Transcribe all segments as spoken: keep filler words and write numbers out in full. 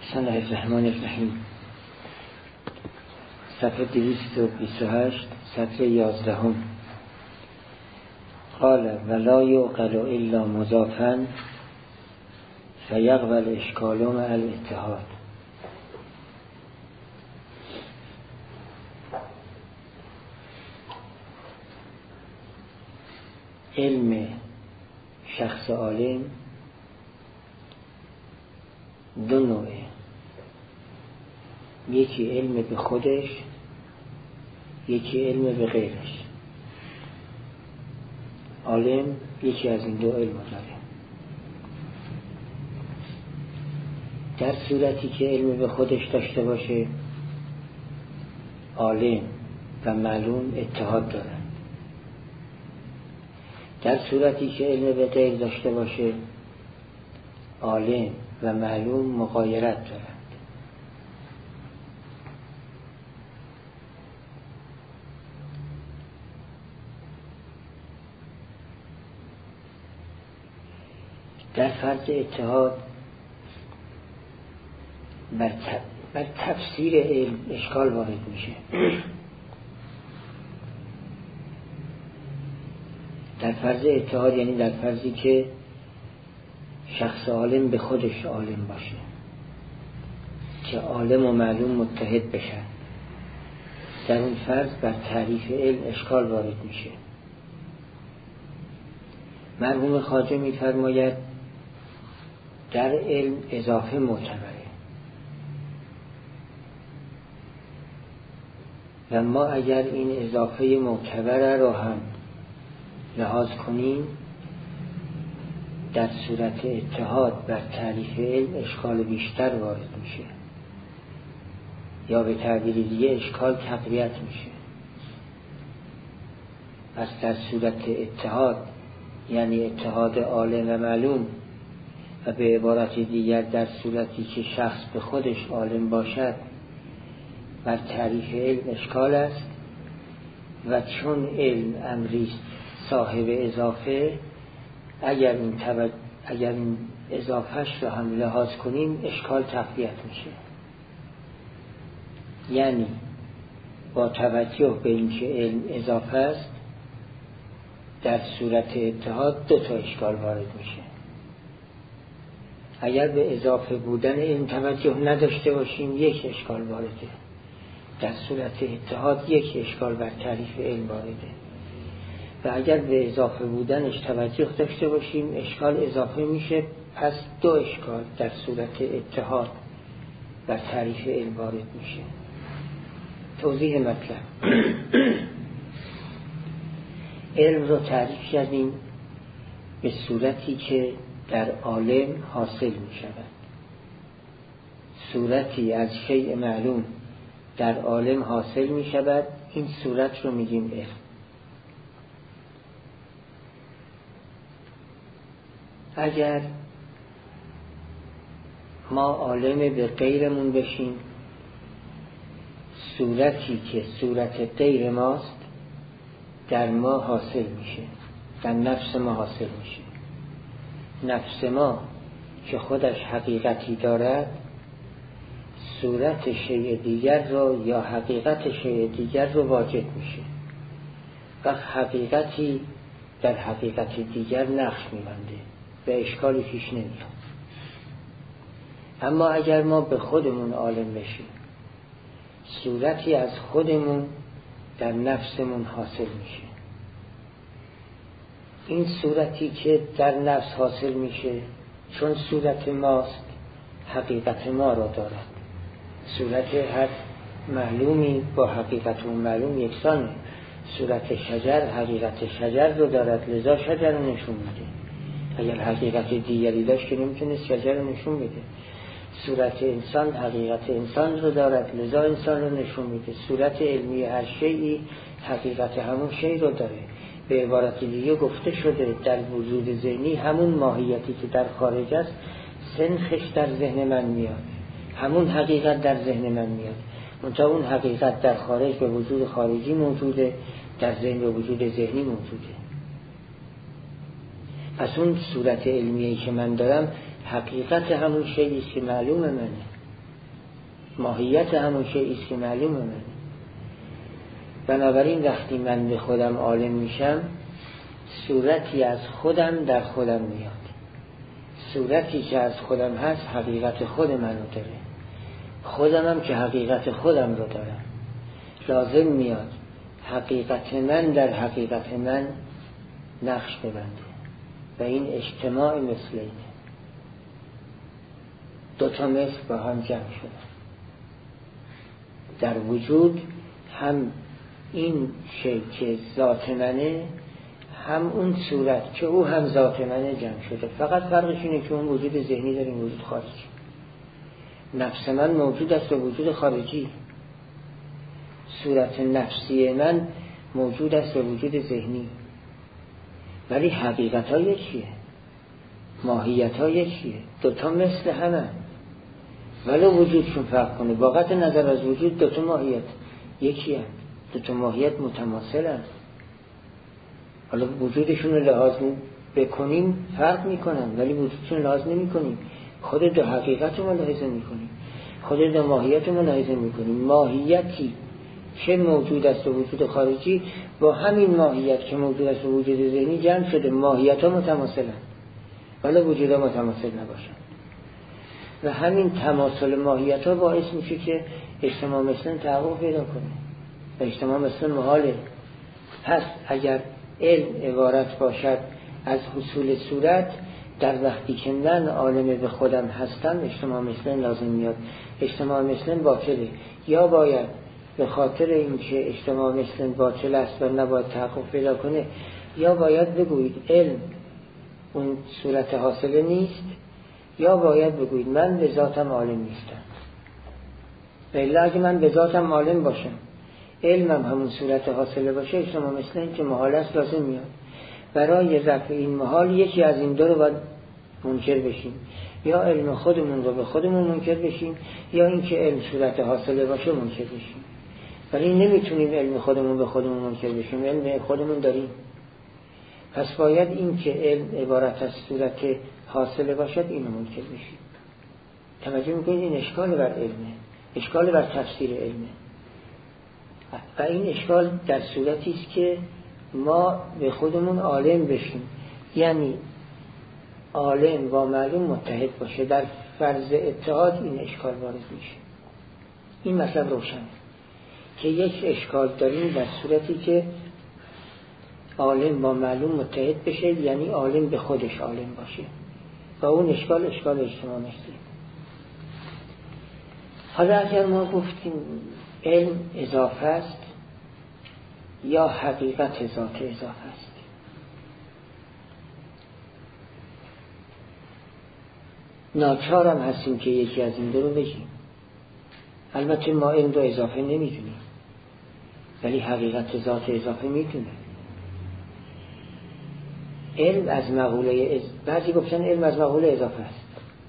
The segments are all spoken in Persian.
بسم الله الرحمن الرحیم. صفحه دویست و بیست و هشت، سطر یازدهم. قال ولا یعقل الا مضافا فیقبل اشکال مع الاتحاد. علم شخص عالم دو نوعه، یکی علم به خودش، یکی علم به غیرش. عالم یکی از این دو علم داره. در صورتی که علم به خودش داشته باشه، عالم و معلوم اتحاد دارن. در صورتی که علم به غیر داشته باشه، عالم و معلوم مغایرت دارند. در فرض اتحاد بر, بر تفسیر علم اشکال وارد میشه. در فرض اتحاد یعنی در فرضی که شخص عالم به خودش عالم باشه، که عالم و معلوم متحد بشن. در اون فرض بر تعریف علم اشکال وارد میشه. مرحوم خواجه میفرماید در علم اضافه معتبره و ما اگر این اضافه معتبره رو هم لحاظ کنیم، در صورت اتحاد بر تعریف علم اشکال بیشتر وارد میشه، یا به تعبیر دیگه اشکال تقویت میشه. پس در صورت اتحاد یعنی اتحاد عالم و معلوم، و به عبارت دیگر در صورتی که شخص به خودش عالم باشد، بر تعریف علم اشکال است. و چون علم امریست صاحب اضافه، اگر این, تب... اگر این اضافهش رو هم لحاظ کنیم اشکال تقویت میشه. یعنی با توجه به اینکه علم اضافه است، در صورت اتحاد دو تا اشکال وارد میشه. اگر به اضافه بودن علم توجه نداشته باشیم یک اشکال وارده. در صورت اتحاد یک اشکال بر تعریف علم وارده. و اگر به اضافه بودنش توجه داشته باشیم اشکال اضافه میشه، پس دو اشکال در صورت اتحاد بر تعریف علم وارد میشه. توضیح مطلب. علم رو تعریف کردیم به صورتی که در عالم حاصل میشود. صورتی از شیء معلوم در عالم حاصل میشود، این صورت رو میگیم علم. اگر ما عالم به غیرمون بشیم، صورتی که صورت غیر ماست در ما حاصل میشه، در نفس ما حاصل میشه. نفس ما که خودش حقیقتی دارد، صورت شیء دیگر رو یا حقیقت شیء دیگر رو واجد میشه. وقت حقیقتی در حقیقت دیگر نقش میبنده و اشکالی پیش نمیاد. اما اگر ما به خودمون عالم بشیم، صورتی از خودمون در نفسمون حاصل میشه. این صورتی که در نفس حاصل میشه چون صورت ماست، حقیقت ما را دارد. صورت هر معلومی با حقیقت اون معلوم یکسانه. صورت شجر حقیقت شجر رو دارد، لذا شجر رو نشون میده. اگر حقیقت دیگری داشت که نمیتونه شجر رو نشون بده. صورت انسان حقیقت انسان رو دارد، لذا انسان رو نشون میده. صورت علمی هر شیئی حقیقت همون شیء رو داره. به عبارت دیگه گفته شده در وجود ذهنی همون ماهیتی که در خارج است سنخش در ذهن من میاد، همون حقیقت در ذهن من میاد. منتها اون حقیقت در خارج به وجود خارجی موجوده، در ذهن به وجود ذهنی موجوده. پس اون صورت علمیه‌ای که من دارم حقیقت همون شیئی که معلوم منه. ماهیت همون شیء است که معلومه من. بنابراین وقتی من به خودم عالم میشم، صورتی از خودم در خودم میاد. صورتی که از خودم هست حقیقت خود منو داره. خودم هم که حقیقت خودم رو دارم. لازم میاد حقیقت من در حقیقت من نقش ببنده و این اجتماع مثل اینه. دو تا مثل با هم جمع شدن در وجود، هم این شی که ذات منه، هم اون صورت که او هم ذات منه جمع شده. فقط فرقش اینه که اون وجود ذهنی داره، این وجود خارجی. نفس من موجود است و وجود خارجی، صورت نفسی من موجود است و وجود ذهنی، ولی حقیقت ها یکیه، ماهیت ها یکیه، دوتا مثل همه، ولو وجودشون فرق کنه. با قطع نظر از وجود دوتا ماهیت یکی هست، دوتا ماهیت متماثل هست. حالا وجودشون رو لحاظ بکنیم فرق میکنن، ولی وجودشون لحاظ نمی کنیم. خود دو حقیقت رو ملاحظه میکنیم، خود دو ماهیت رو ملاحظه میکنیم. ماهیتی که موجود است و وجود خارجی با همین ماهیت که موجود است و وجود ذهنی جمع شده. ماهیت ها متماثل هست ولی وجود ها متماثل نباشن، و همین تماثل ماهیت ها باعث میشه که اجتماع مثل تحقق پیدا کنه و اجتماع مثل محاله. پس اگر علم عبارت باشد از حصول صورت، در وقتی که من عالم به خودم هستم اجتماع مثل لازم میاد. اجتماع مثل باطله، یا باید به خاطر اینکه اجتماع مثل باطل است و نباید تحقق پیدا کنه، یا باید بگویید علم اون صورت حاصله نیست، یا باید بگویید من به ذاتم عالم نیستم. الا اگه من به ذاتم عالم باشم، علمم همون صورت حاصله باشه، اجتماع مثل این که محال است لازم میاد. برای رفع این محال یکی از این دو رو باید منکر بشیم، یا علم خودمون رو به خودمون منکر بشیم، یا اینکه علم صورت حاصله باشه منکر بشیم. ولی نمیتونیم علم خودمون به خودمون منکر بشیم، علم خودمون داریم. پس باید این که علم عبارت از صورت حاصله باشد اینو منکر بشیم. توجه میکنید این اشکال بر علمه، اشکال بر تفسیر علمه، و این اشکال در صورتی است که ما به خودمون عالم بشیم، یعنی عالم با معلوم متحد باشه. در فرض اتحاد این اشکال وارد میشه. این مطلب روشن که یک اشکال داریم در صورتی که عالم با معلوم متحد بشه، یعنی عالم به خودش عالم باشه، و اون اشکال اشکال اجتماع مثلی. حالا اگر ما گفتیم علم اضافه است یا حقیقت ذات اضافه است، ناچارم هستیم که یکی از این دو رو بگیم. البته ما علم رو اضافه نمیدونیم، ولی حقیقت ذات اضافه میدونیم. علم از مقوله از... بعضی گفتن علم از مقوله اضافه است،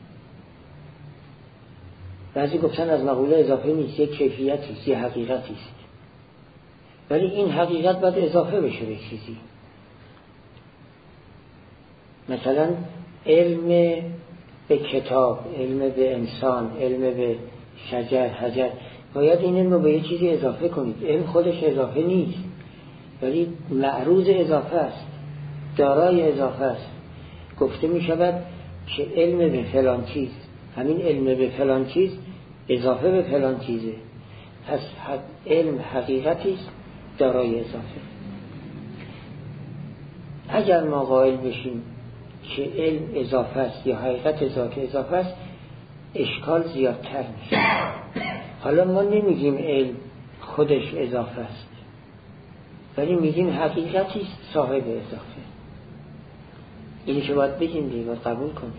بعضی گفتن از مقوله اضافه نیست، یک کیفیتی است، یک حقیقتی است، ولی این حقیقت باید اضافه بشه به چیزی. مثلا علم به کتاب، علم به انسان، علم به شجر، حجر، باید این علم رو به یه چیزی اضافه کنید. علم خودش اضافه نیست، ولی معروض اضافه است، دارای اضافه است. گفته می شود که علم به فلان چیز، همین علم به فلان چیز اضافه به فلان چیزه. پس علم حقیقتی است دارای اضافه. اگر ما قائل بشیم که علم اضافه است یا حقیقت ذات اضافه است، اشکال زیادتر میشه. حالا ما نمیگیم علم خودش اضافه است، ولی میگیم حقیقتی است صاحب اضافه. اینی که باید بگیم دیگه، باید قبول کنیم.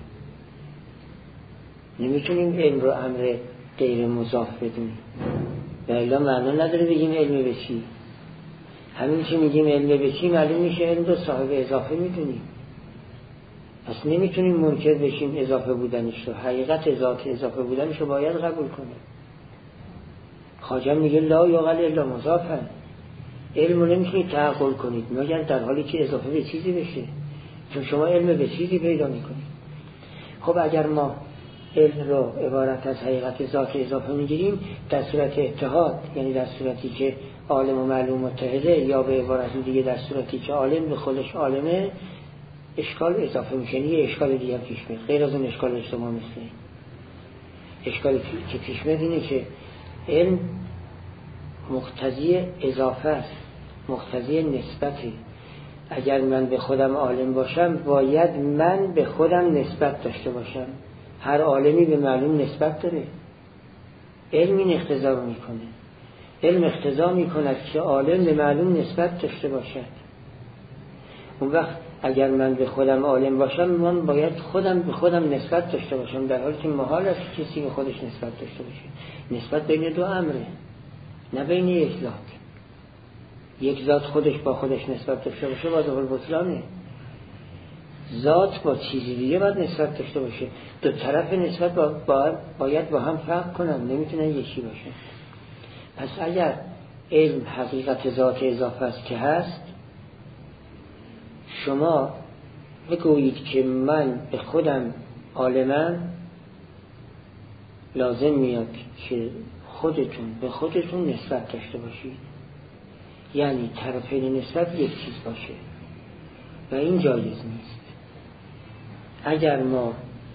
نمیتونیم علم رو امر غیر مضاف بدونیم، و الا معنا نداره بگیم علم به چی. همین که میگیم علم به چی معلوم میشه علم رو صاحب اضافه میدونیم. پس نمیتونیم منکر بشیم اضافه بودنش رو. حقیقت ذات اضافه بودنش رو باید قبول کنیم. خواجه میگه لا یقل الا مضافا، علم رو نمیتونید تعقل کنید مگر در حالی که اضافه به چیزی بشه، چون شما علم به چیزی پیدا میکنید. خب اگر ما علم رو عبارت از حقیقت ذات اضافه میگیریم در صورت اتحاد، یعنی در صورتی که عالم و معلوم متحده، یا به عبارت دیگه در صورتی که عالم به خودش عالمه، اشکال اضافه میشه، یه اشکال دیگه هم پیش میاد غیر از اون اشکال اجتماع مثله. اشکالی که پیش میاد اینه که علم مقتضی اضافه است، مقتضی نسبته. اگر من به خودم عالم باشم باید من به خودم نسبت داشته باشم. هر عالمی به معلوم نسبت داره. علم این اقتضا رو میکنه. علم اقتضا میکند که عالم به معلوم نسبت داشته باشد. اون وقت اگر من به خودم عالم باشم من باید خودم به خودم نسبت داشته باشم، در حالی که محال است کسی به خودش نسبت داشته باشه. نسبت بین دو امره، نه بین یک ذات. یک ذات خودش با خودش نسبت داشته باشه واجب البطلانه. ذات با چیزی دیگه باید نسبت داشته باشه. دو طرف نسبت با با باید با هم فرق کنن، نمیتونن یکی باشه. پس اگر علم حقیقت ذات اضافه است که هست، شما بگویید که من به خودم عالمم، لازم میاد که خودتون به خودتون نسبت داشته باشید، یعنی طرفین نسبت یک چیز باشه و این جایز نیست. اگر ما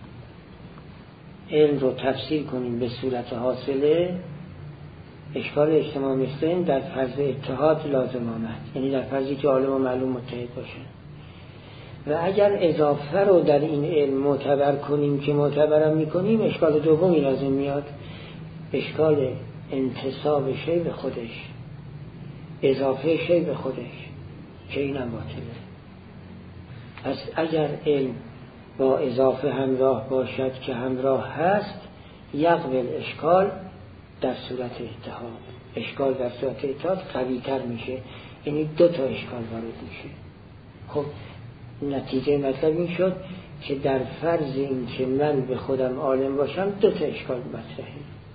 علم رو تفسیر کنیم به صورت حاصله، اشکال اجتماع مثل در فرض اتحاد لازم آمد، یعنی در فرضی که عالم و معلوم متحد باشه. و اگر اضافه رو در این علم معتبر کنیم که معتبرم میکنیم، اشکال دومی لازم میاد، اشکال انتساب شی به خودش، اضافه شی به خودش، که اینم باطله. پس اگر علم با اضافه همراه باشد که همراه هست، یقبل اشکال در صورت اتحاد. اشکال در صورت اتحاد قوی تر میشه، یعنی دو تا اشکال وارد میشه. خب نتیجه مطلب این شد که در فرض این که من به خودم عالم باشم دو تا اشکال مطرحه.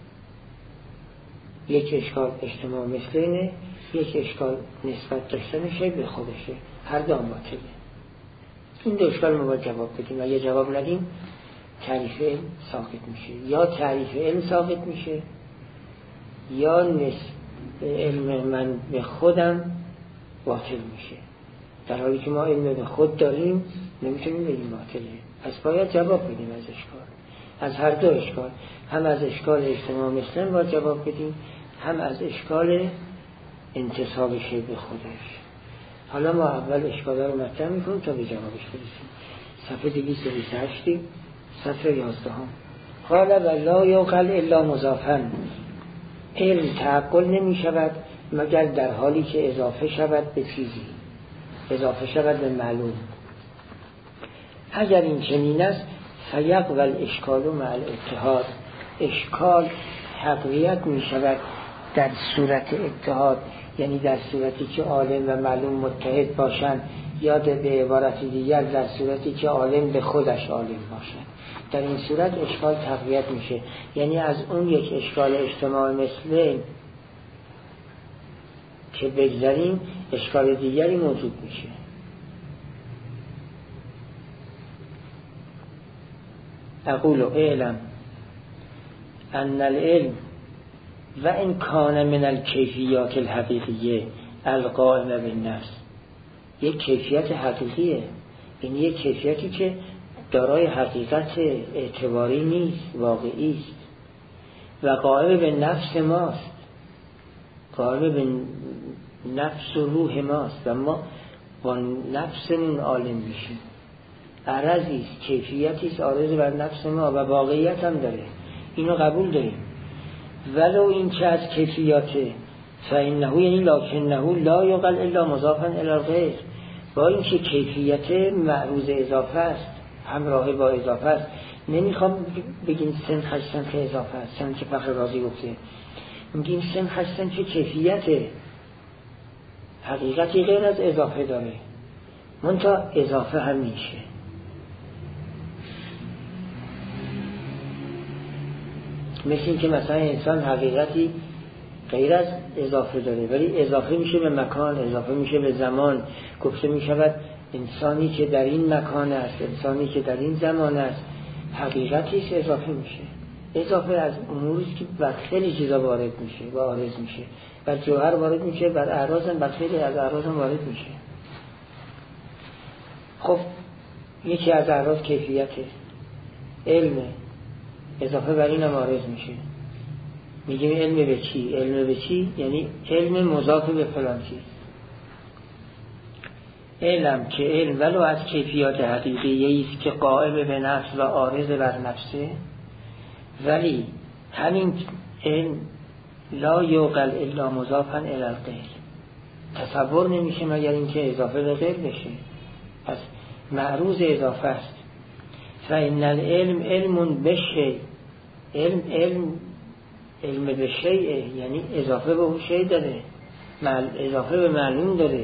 یک اشکال اجتماع مثلینه، یک اشکال نسبت داشتن شی به خودشه. هر دو هم باطله. این دو اشکال ما باید جواب بدیم. اگه جواب ندیم تعریف علم ساقط میشه، یا تعریف علم ساقط میشه، یا نسبت علم من به خودم باطل میشه. در حالی که ما علم به خود داریم نمیتونیم بگیم باطله. پس باید جواب بدیم از اشکال، از هر دو اشکال، هم از اشکال اجتماع مثل باید جواب بدیم، هم از اشکال انتساب شی به خودش. حالا ما اول اشکال رو مطرح میکنیم تا به جوابش برسیم. صفحه دویست و بیست و هشت، صفحه یازده هم. قال ولا یعقل الا مضافا، علم تعقل نمی شود مگر در حالی که اضافه شود به چیزی، اضافه شود به معلوم. اگر این چنین است فیقبل اشکال مع الاتحاد، اشکال حقیقت می شود در صورت اتحاد، یعنی در صورتی که عالم و معلوم متحد باشند، یا به عبارت دیگر در صورتی که عالم به خودش عالم باشد. در این صورت اشکال تقویت میشه، یعنی از اون یک اشکال اجتماع مثل که بگذاریم اشکال دیگری موجود میشه. اقول اعلم ان العلم و ان کان من الکیفیات الحقیقیه القائمه بالنفس، یک کیفیت حقیقیه، این یک کیفیتی که دارای حقیقت اعتباری نیست، واقعی است و قائم به نفس ماست، قائم به نفس و روح ماست و ما با نفسمون عالم میشیم. عرضی است، کیفیتی است عارض بر نفس ما و واقعیت هم داره، اینو قبول داریم. ولو این که از کیفیاته فإنه، یعنی لکنه لا یقل الا مضافا الی الغیر، با این که کیفیت معروض اضافه است، همراه با اضافه است. نمیخوام بگیم سن خشتن که اضافه است، سن که فخر رازی گفته، میگیم سن خشتن که کیفیت حقیقتی غیر از اضافه داره، منتها اضافه هم میشه. مثل این که مثلا انسان حقیقتی غیر از اضافه داره ولی اضافه میشه به مکان، اضافه میشه به زمان. گفته میشود انسانی که در این مکان است، انسانی که در این زمان است، حقیقتیش اضافه میشه. اضافه از اموری که بر خیلی چیزا وارد میشه و عارض میشه، بر جوهر وارد میشه، بر اعراض هم، بر خیلی از اعراض هم وارد میشه. خب یکی از اعراض کیفیته، علم، اضافه بر این هم عارض میشه. میگیم علم به چی؟ علم به چی؟ یعنی علم مضاف به فلان چیز. علم که علم ولو از کیفیات حقیقی است که قائم به نفس و عارض بر نفسه، ولی همین علم لا یوقل الا مضافا الی الغیر، تصور نمیشه مگر اینکه اضافه به غیر بشه. پس معروض اضافه است. فإن العلم علم بشیء، علم علم علم به شیء، یعنی اضافه به اون شیء داره، اضافه به معلوم داره.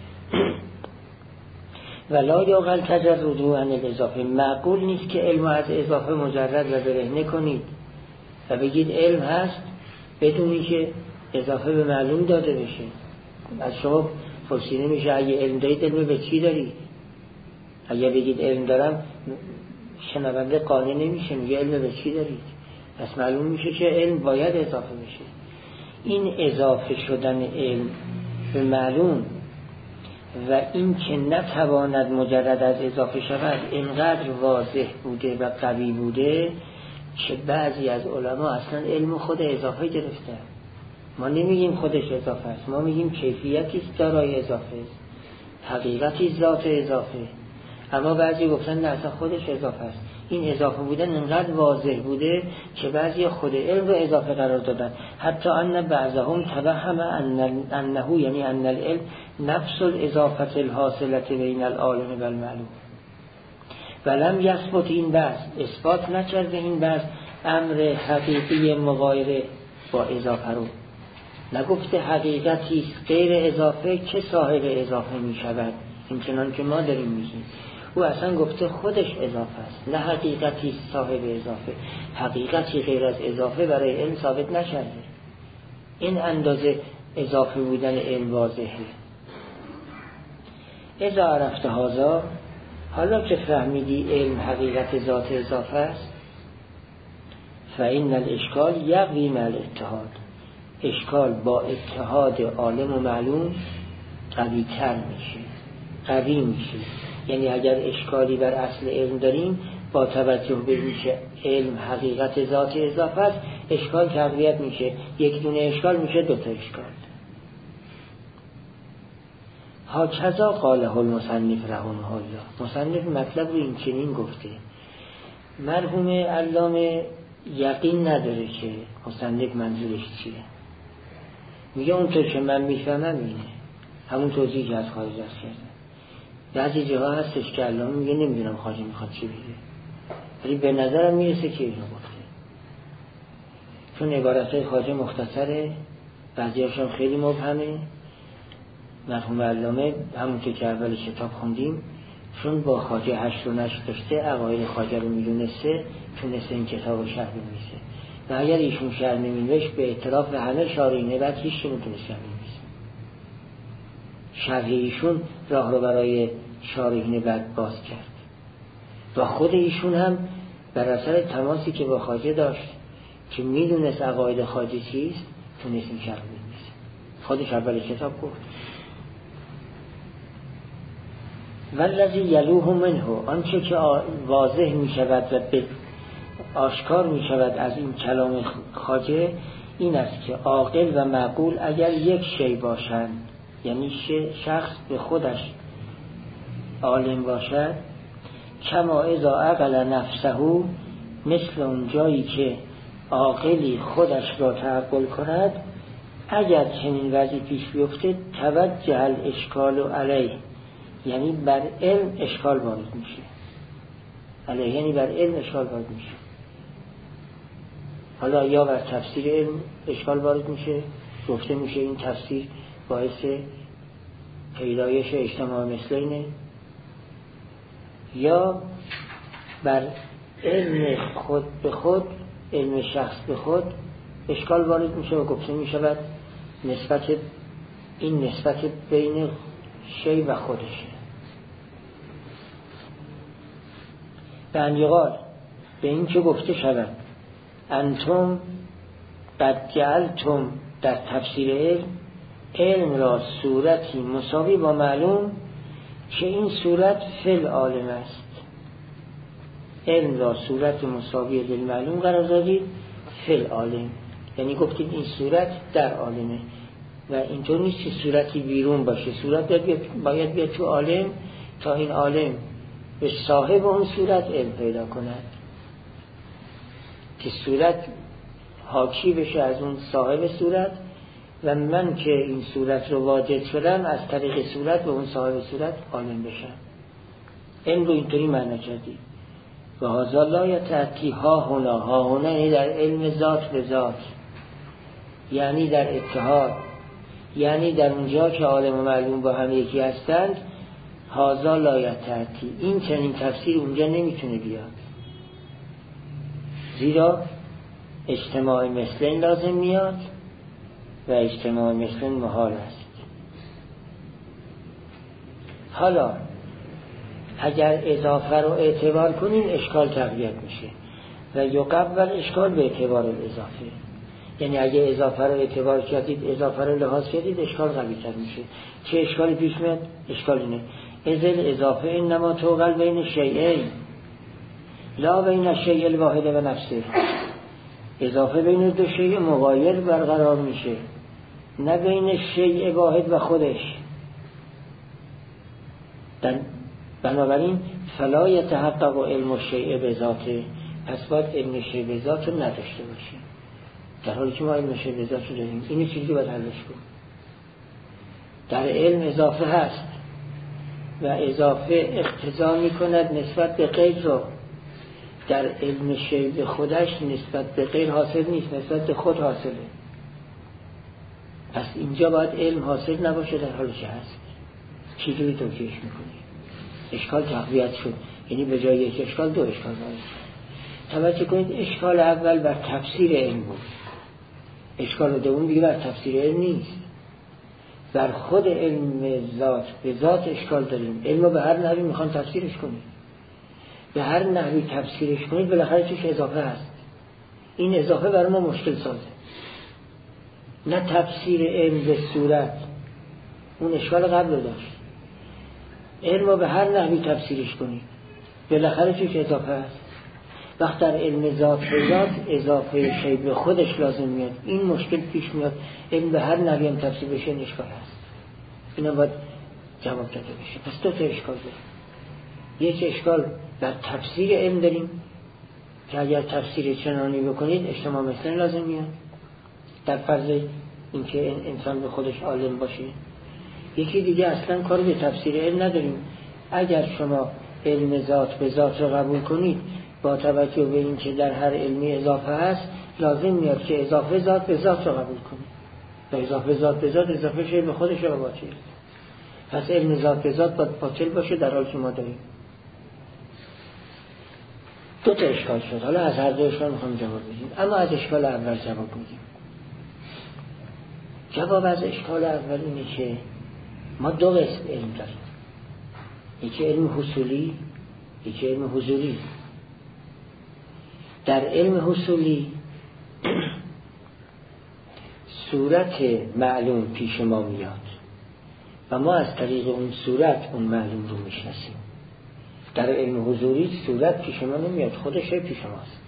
ولا یوقل تجرد عن الاضافه، معقول نیست که علم از اضافه مجرد و برهنه کنید و بگید علم هست بدون اینکه اضافه به معلوم داده بشه. از شما پرسیده میشه اگه علم دارید علم به چی دارید؟ اگه بگید علم دارم شنونده قانع نمیشه، میگه علم به چی دارید؟ پس معلوم میشه که علم باید اضافه بشه. این اضافه شدن علم به معلوم و این که نتواند مجرد از اضافه شود اینقدر واضح بوده و قوی بوده که بعضی از علما اصلا علم خود اضافه گرفتن. ما نمیگیم خودش اضافه است، ما میگیم کیفیتی دارای اضافه است، حقیقتی ذات اضافه. اما بعضی گفتن نه اصلا خودش اضافه است. این اضافه بودن انقدر واضح بوده که بعضی خود علم رو اضافه قرار دادن. حتی ان بعضهم توهم ان انه یعنی ان العلم نفس الاضافه الحاصله بین العالم و المعلوم، ولم یثبت این بحث، اثبات نکرده این بحث امر حقیقی مغایر با اضافه رو. نگفته حقیقتی غیر اضافه که صاحب اضافه می شود، اینچنان که ما داریم میگیم. او اصلا گفته خودش اضافه است، نه حقیقتی صاحب اضافه. حقیقتی غیر از اضافه برای علم ثابت نشده. این اندازه اضافه بودن علم واضحه. اذا عرفت هذا، حالا که فهمیدی علم حقیقت ذات اضافه است، فإن الاشکال یقوی مع الاتحاد، اشکال با اتحاد عالم و معلوم قوی تر میشه، قوی میشه. یعنی اگر اشکالی بر اصل علم داریم، با توجه به اینکه علم حقیقت ذات اضافه است، اشکال تقویت میشه. یک دونه اشکال میشه دو تا اشکال. ها کذا قاله المصنف رحمه الله، مصنف مطلب رو این چنین گفته. مرحوم علامه یقین نداره که مصنف منظورش چیه. میگه اونطور که من میفهمم اینه، همون توضیحی که از خارج از کردم. بعضی جاها هستش که علامه میگه نمیدونم خواجه میخواد چی بگه، ولی به نظرم میرسه که اینو گفته، چون عبارتهای خواجه مختصره، بعضی هاشون خیلی مبهمه. مرحوم علامه همون که اول کتاب خوندیم، چون با خواجه هشت و نشت داشته، عقاید خواجه رو میدونسته، تونسته این کتاب رو شرح بنویسه. و اگر ایشون شرح نمی‌نوشت به اعتراف همه شارحین بعد هیچ کی نمیتونه شرح بنویسه. شرح ایشون راه رو برای شارحین بعد باز کرد و خود ایشون هم بر اثر تماسی که با خواجه داشت که میدونست عقاید خواجه چیست، تونست این شرح بنویسه. خودش اول کتاب گفت والذی یلوه منه، آنچه که واضح می شود و به آشکار می شود از این کلام خواجه این است که عاقل و معقول اگر یک شی باشند، یعنی شخص به خودش عالم باشد، کما اذا عقل نفسه، مثل اون جایی که عاقلی خودش را تعقل کند، اگر چنین وضعی پیش بیفته توجه الاشکال علیه، یعنی بر علم اشکال وارد میشه. علیه یعنی بر علم اشکال وارد میشه. حالا یا بر تفسیر علم اشکال وارد میشه، گفته میشه این تفسیر باعث پیدایش اجتماع مثلینه، یا بر علم خود به خود، علم شخص به خود اشکال وارد میشه و گفته میشود نسبت این نسبت بین شی و خودشه. به انیقال به این که گفته شود انتم قد جعلتم در تفسیر علم علم را صورتی مساوی با معلوم که این صورت فی العالم است. علم را صورت مساوی بالمعلوم قرار دادید فی العالم، یعنی گفتید این صورت در عالمه و اینطور نیست که صورتی بیرون باشه. صورت باید بیاد تو عالم تا این عالم به صاحب اون صورت علم پیدا کند، که صورت حاکی بشه از اون صاحب صورت و من که این صورت رو واجد شدم از طریق صورت به اون صاحب صورت عالم بشم. علم رو اینطوری معنی کردی. و هذا لا یتأتی ها هنا، ها هنا یعنی در علم ذات به ذات، یعنی در اتحاد، یعنی در اونجا که عالم و معلوم با هم یکی هستند. هذا لا یتأتی، این چنین تفسیر اونجا نمیتونه بیاد، زیرا اجتماع مثلین لازم میاد و اجتماع مثلین محال است. حالا اگر اضافه رو اعتبار کنیم اشکال تقویت میشه و یقبل اشکال به اعتبار اضافه، یعنی اگه اضافه رو اعتبار کردید، اضافه رو لحاظ کردید، اشکال قوی تر میشه. چه اشکالی پیش میاد؟ اشکال اینه ازل اضافه انما توقل بین شیئین لا بین شیء الواحد و نفسه. اضافه بین دو شیء مغایر برقرار میشه، نه بین شیء واحد و خودش. بنابراین فلا یتحقق علم الشیء بذاته، پس باید علم شیء بذات رو نداشته باشیم، در حالی که ما علم شیء بذات رو داریم. اینی چیزی باید حلش کنیم. در علم اضافه هست و اضافه اقتضا میکند نسبت به غیر رو، در علم شیء به خودش نسبت به غیر حاصل نیست، نسبت به خود حاصله. پس اینجا باید علم حاصل نباشه در حالی که هست. چجوری توجیهش میکنی؟ اشکال تقویت شد، یعنی به جای یک اشکال دو اشکال دارید. توجه کنید اشکال اول بر تفسیر علم بود، اشکال دوم دیگه بر تفسیر علم نیست، بر خود علم ذات به ذات اشکال داریم. علم به هر نحوی میخوان تفسیرش کنید، به هر نحوی تفسیرش کنید بالاخره توش اضافه هست. این اضافه برای ما مشکل سازه، نه تفسیر علم به صورت، اون اشکال قبل داشت. علم به هر نحوی تفسیرش کنید بالاخره توش اضافه هست. وقت در علم ذات به ذات اضافه شیء به خودش لازم میاد، این مشکل پیش میاد. علم به هر نحوی هم تفسیر بشه این اشکال هست، اینا باید جواب داده بشه. پس دو تا اشکال داریم. یک اشکال در تفسیر علم داریم که اگر تفسیر چنانی بکنید اجتماع مثلا لازم میاد، در فرض اینکه انسان به خودش عالم باشه. یکی دیگه اصلا کار به تفسیر علم نداریم. اگر شما علم ذات به ذات رو قبول کنید با توجه به این که در هر علمی اضافه هست، لازم میاد که اضافه ذات به ذات رو قبول کنید و اضافه ذات به ذات اضافه شیء به خودش رو باطل. پس علم ذات به ذات باید باطل باشه در حالی که ما داریم. دو تا اشکال شد. حالا از هر دو اشکال میخوام جواب بدیم، اما از اشکال اول جواب میدیم. جواب از اشکال اول اینه که ما دو قسم علم داریم، یکی علم حصولی، یکی علم حضوری. در علم حصولی صورت معلوم پیش ما میاد و ما از طریق اون صورت اون معلوم رو میشناسیم. در علم حضوری صورت پیش ما نمیاد، خودش پیش ماست.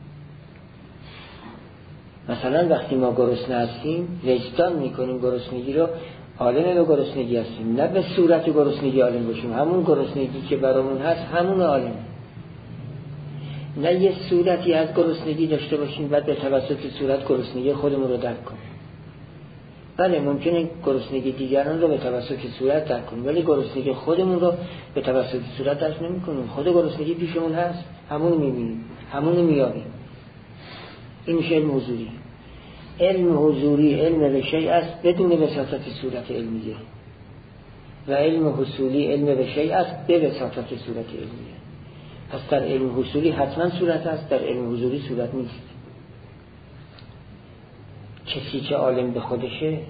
مثلا وقتی ما گرسنه هستیم وجدان میکنیم گرسنگی رو، عالم به گرسنگی هستیم، نه به صورت گرسنگی عالم باشیم. همون گرسنگی که برامون هست همون عالم، نه یه صورتی از گرسنگی داشته باشیم بعد به توسط صورت گرسنگی خودمون رو درک کنیم. بله ممکنه گرسنگی دیگران رو به توسط صورت درک کنیم، ولی گرسنگی خودمون رو به توسط صورت درک نمی‌کنیم. خود گرسنگی پیشمون هست، همون رو می‌بینیم، همون رو می‌یابیم. این میشه علم حضوری. علم حضوری علم به شیء است بدون وساطت صورت علمیه و علم حصولی علم به شیء است به وساطت صورت علمیه. پس در علم حصولی حتما صورت است، در علم حضوری صورت نیست. کسی که عالم به خودشه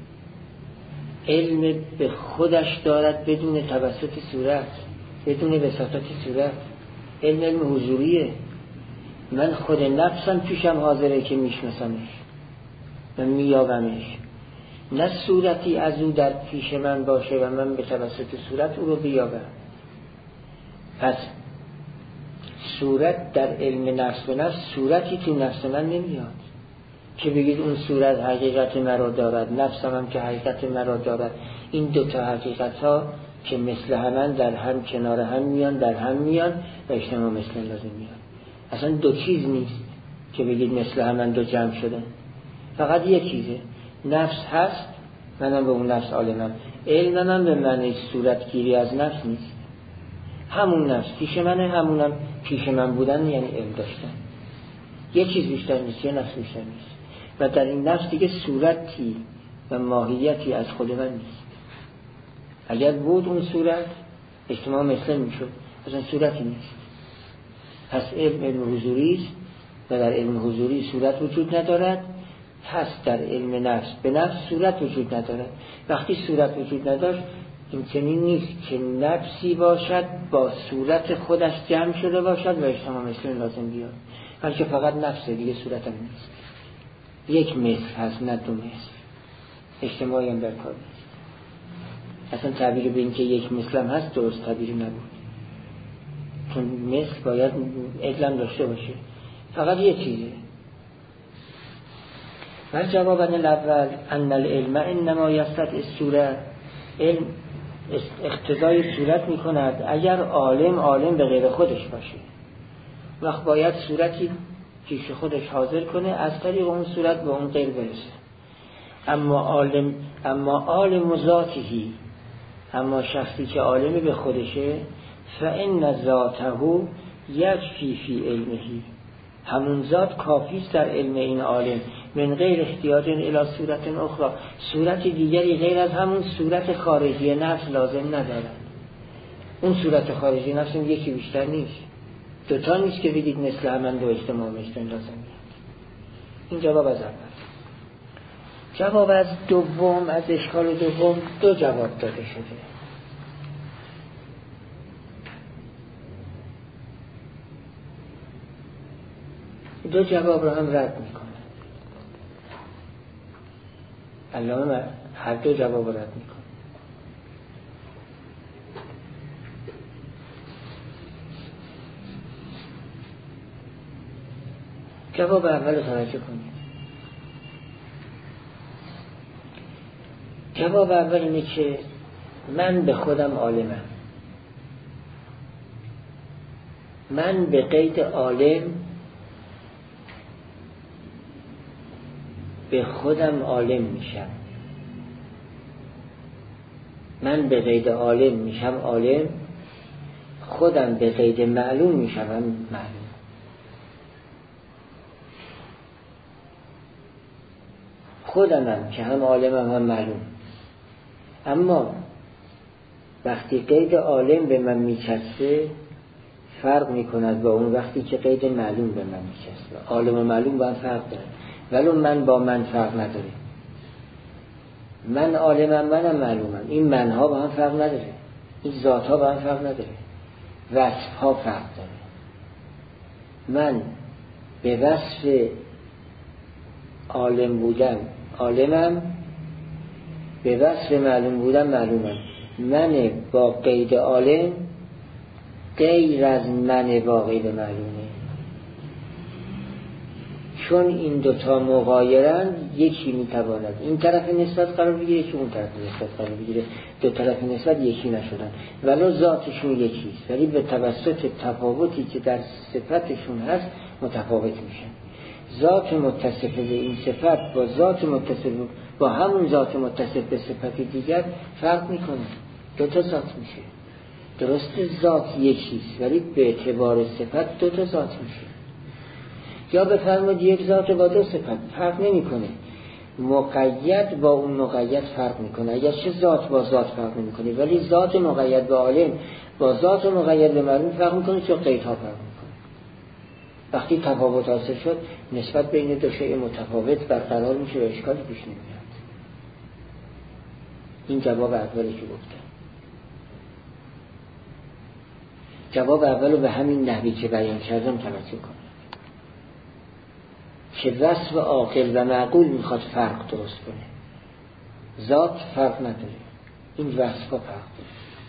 علم به خودش دارد بدون توسط صورت، بدون وساطت صورت. علم علم حضوریه. من خود نفسم پیشم حاضره که میشناسمش و میابمش، نه صورتی از او در پیش من باشه و من به توسط صورت او رو بیابم. پس صورت در علم نفس به نفس صورتی تو نفس من نمیاد که بگید اون صورت حقیقت مرا دارد، نفسم هم که حقیقت مرا دارد. این دوتا حقیقت ها که مثل همان در هم کنار هم میان، در هم میان و اجتماع مثل لازم میان. اصلا دو چیز نیست که بگید مثل همان دو جمع شده، فقط یک چیزه، نفس هست، منم به اون نفس عالمم. علم من به معنی صورت گیری از نفس نیست، همون نفس پیش منه، همونم پیش من بودن یعنی علم داشتن. یک چیز بیشتر نیست، یه نفس بیشتر نیست. و در این نفس دیگه صورتی و ماهیتی از خود من نیست. اگر بود اون صورت اجتماع مثل میشد، اصلا صورتی نیست. پس علم علم حضوری است و در علم حضوری صورت وجود ندارد. پس در علم نفس به نفس صورت وجود ندارد. وقتی صورت وجود نداشت این چنین نیست که نفسی باشد با صورت خودش جمع شده باشد و اجتماع مثل لازم بیاد، بلکه فقط نفسه دیگه، صورت هم نیست. یک مثل هست نه دو مثل. اجتماعی هم در کار نیست. اصلا تعبیر به این که یک مثل هم هست درست تعبیر نبود، چون مثل باید علم داشته باشه، فقط یک چیزه. و جواباً الاول ان العلم انما یستدعی الصورت، علم اقتضای صورت می کند اگر عالم عالم به غیر خودش باشه، وقت باید صورتی پیش خودش حاضر کنه، از طریق اون صورت به اون غیر برسه. اما عالم اما عالم ذاتی، اما شخصی که عالمی به خودشه، فإن ذاته یکفی فی علمه، همون ذات کافی است در علم این عالم، من غیر احتیاج الی صورت اخرى، صورت دیگری غیر از همون صورت خارجی نفس لازم ندارد. اون صورت خارجی نفس یکی بیشتر نیست، دوتا نیست که بگید مثل همان دو اجتماع مثل لازم نیست. این جواب از اول. جواب از دوم، از اشکال دوم دو جواب داده شده. دو جواب رو هم رد میکنه. علامه هر دو جواب رد میکنه. جواب اول رو توجه کنید. جواب اول اینه که من به خودم عالمم، من به قید عالم به خودم عالم میشم، من به قید عالم میشم عالم، خودم به قید معلوم میشم معلوم. خودمم که هم عالمم هم معلوم. اما وقتی قید عالم به من میچسبه فرق میکند با اون وقتی که قید معلوم به من میچسبه. عالم و معلوم با هم فرق داره، ولی من با من فرق نداره. من عالمم، منم معلومم. این منها با هم فرق نداره، این ذاتها با هم فرق نداره، وصفها فرق داره. من به وصف عالم بودن عالمم، به وصف معلوم بودن معلومم. من با قید عالم غیر از من با قید معلومه. چون این دوتا مغایرن یکی میتواند این طرف نسبت قرار بگیره که اون طرف نسبت قرار بگیره. دو طرف نسبت یکی نشدن ولو ذاتشون یکیست، ولی به توسط تفاوتی که در صفتشون هست متفاوت میشن. ذات متصف به این صفت با ذات متصف با همون ذات متصف به صفت دیگر فرق میکنه، دو تا ذات میشه. درسته ذات یکیست ولی به اعتبار صفت دو تا ذات میشه. یا بفرمایید یک ذات با دو صفت فرق نمیکنه، مقید با اون مقید فرق میکنه. اگر چه ذات با ذات فرق نمیکنه، ولی ذات مقید به عالم با ذات مقید به معلوم فرق میکنه، چون قیدها فرق میکنه. وقتی تفاوت حاصل شد نسبت بین دو شیء متفاوت برقرار میشه و اشکالی پیش نمیاد. این جواب اولی که گفتم. جواب اولو به همین نحوی که بیان کردم توجه کنید. که وصف عاقل و معقول میخواد فرق درست کنه. ذات فرق نداره، این وصفا فرق داره.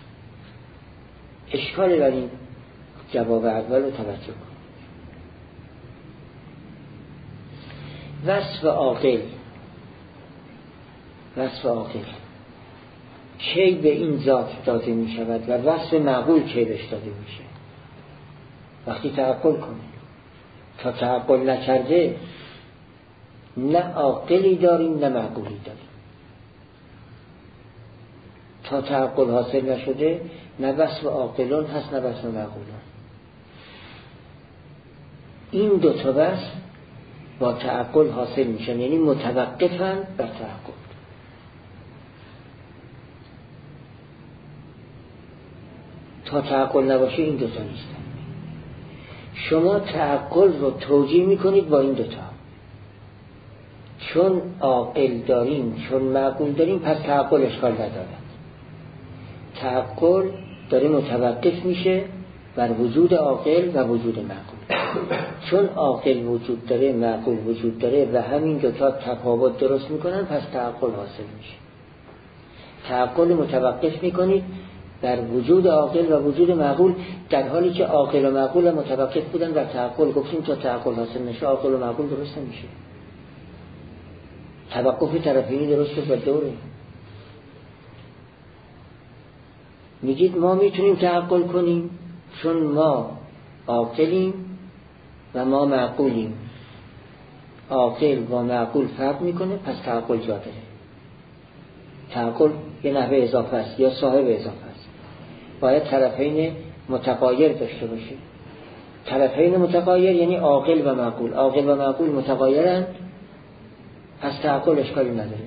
اشکال بر این جواب اول رو توجه کن. وصف عاقل وصف عاقل کی به این ذات داده می شود و وصف معقول کی بهش داده میشه؟ وقتی تعقل کنه. تا تعقل نکرده نه عاقلی داریم نه معقولی داریم. تا تعقل حاصل نشده نه وصف عاقلون هست نه وصف معقولون. این دو تا وصف با تعقل حاصل میشن، یعنی متوقفن بر تعقل. تا تعقل نباشه این دوتا نیستن. شما تعقل رو توجیه میکنید با این دوتا، چون عاقل داریم چون معقول داریم پس تعقل اشکال ندارد. تعقل داره متوقف میشه بر وجود عاقل و وجود معقول. چون عاقل وجود داره معقول وجود داره و همین دوتا تفاوت درست میکنن پس تعقل حاصل میشه. تعقل متوقف میکنید در وجود عاقل و وجود معقول، در حالی که عاقل و معقول متوقف بودن در تعقل. گفتیم تا تعقل حاصل نشه عاقل و معقول درست نمیشه. توقف طرفینی درست شد و دوره. میگید ما میتونیم تعقل کنیم چون ما عاقلیم و ما معقولیم. عاقل و معقول فرق میکنه پس تعقل جا داره. تعقل یه نحوه اضافه است یا صاحب اضافه است. باید طرفین متغایر داشته باشه. طرفین متغایر یعنی عاقل و معقول. عاقل و معقول متغایرند پس تعقل اشکالی نداره.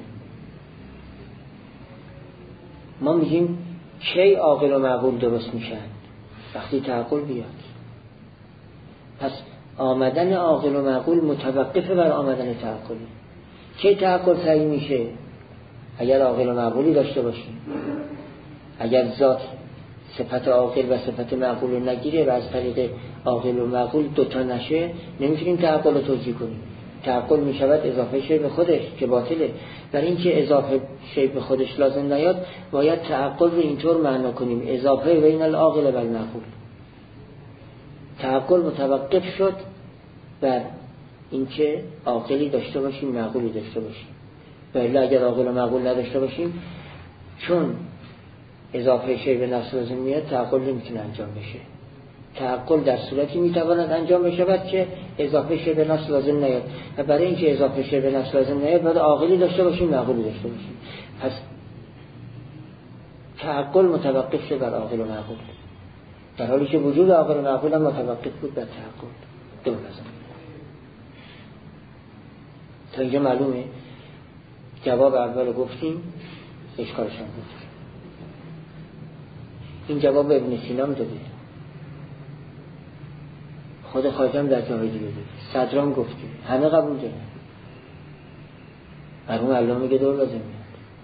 ما میگیم کی عاقل و معقول درست میشن؟ وقتی تعقل بیاد. پس آمدن عاقل و معقول متوقفه بر آمدن تعقلی. کی تعقل صحیح میشه؟ اگر عاقل و معقولی داشته باشیم. اگر ذات صفت عاقل و صفت معقول رو نگیره و از طریق عاقل و معقول دوتا نشه نمیتونیم تعقل رو توجیه کنیم. تعقل میشود اضافه شی به خودش که باطله. در این که اضافه شی به خودش لازم نیاد باید تعقل رو اینطور معنا کنیم اضافه بین العاقل و المعقول. تعقل متوقف شد بر اینکه عاقلی داشته باشیم معقولی داشته باشیم. ولی اگر عاقل و معقول نداشته باشیم چون اضافه شی به نفس لازم میاد تعقل نمیتونه انجام بشه. تعقل در صورتی میتواند انجام بشود که اضافه شی به نفس لازم نیاد و برای اینکه اضافه شی به نفس لازم نیاد باید عاقلی داشته باشیم معقولی داشته باشیم. پس تعقل متوقف شد بر عاقل و معقول در حالی که وجود عاقل و معقول هم متوقف بود بر تعقل. دو لازم. تا اینجا معلومه. جواب اول رو گفتیم اشکالشان بود. این جواب ابن سینا داده، خود خواجه هم در جای دیگه داده، صدرام گفته، همه قبول داره. مرحوم علامه میگه دور لازم میاد.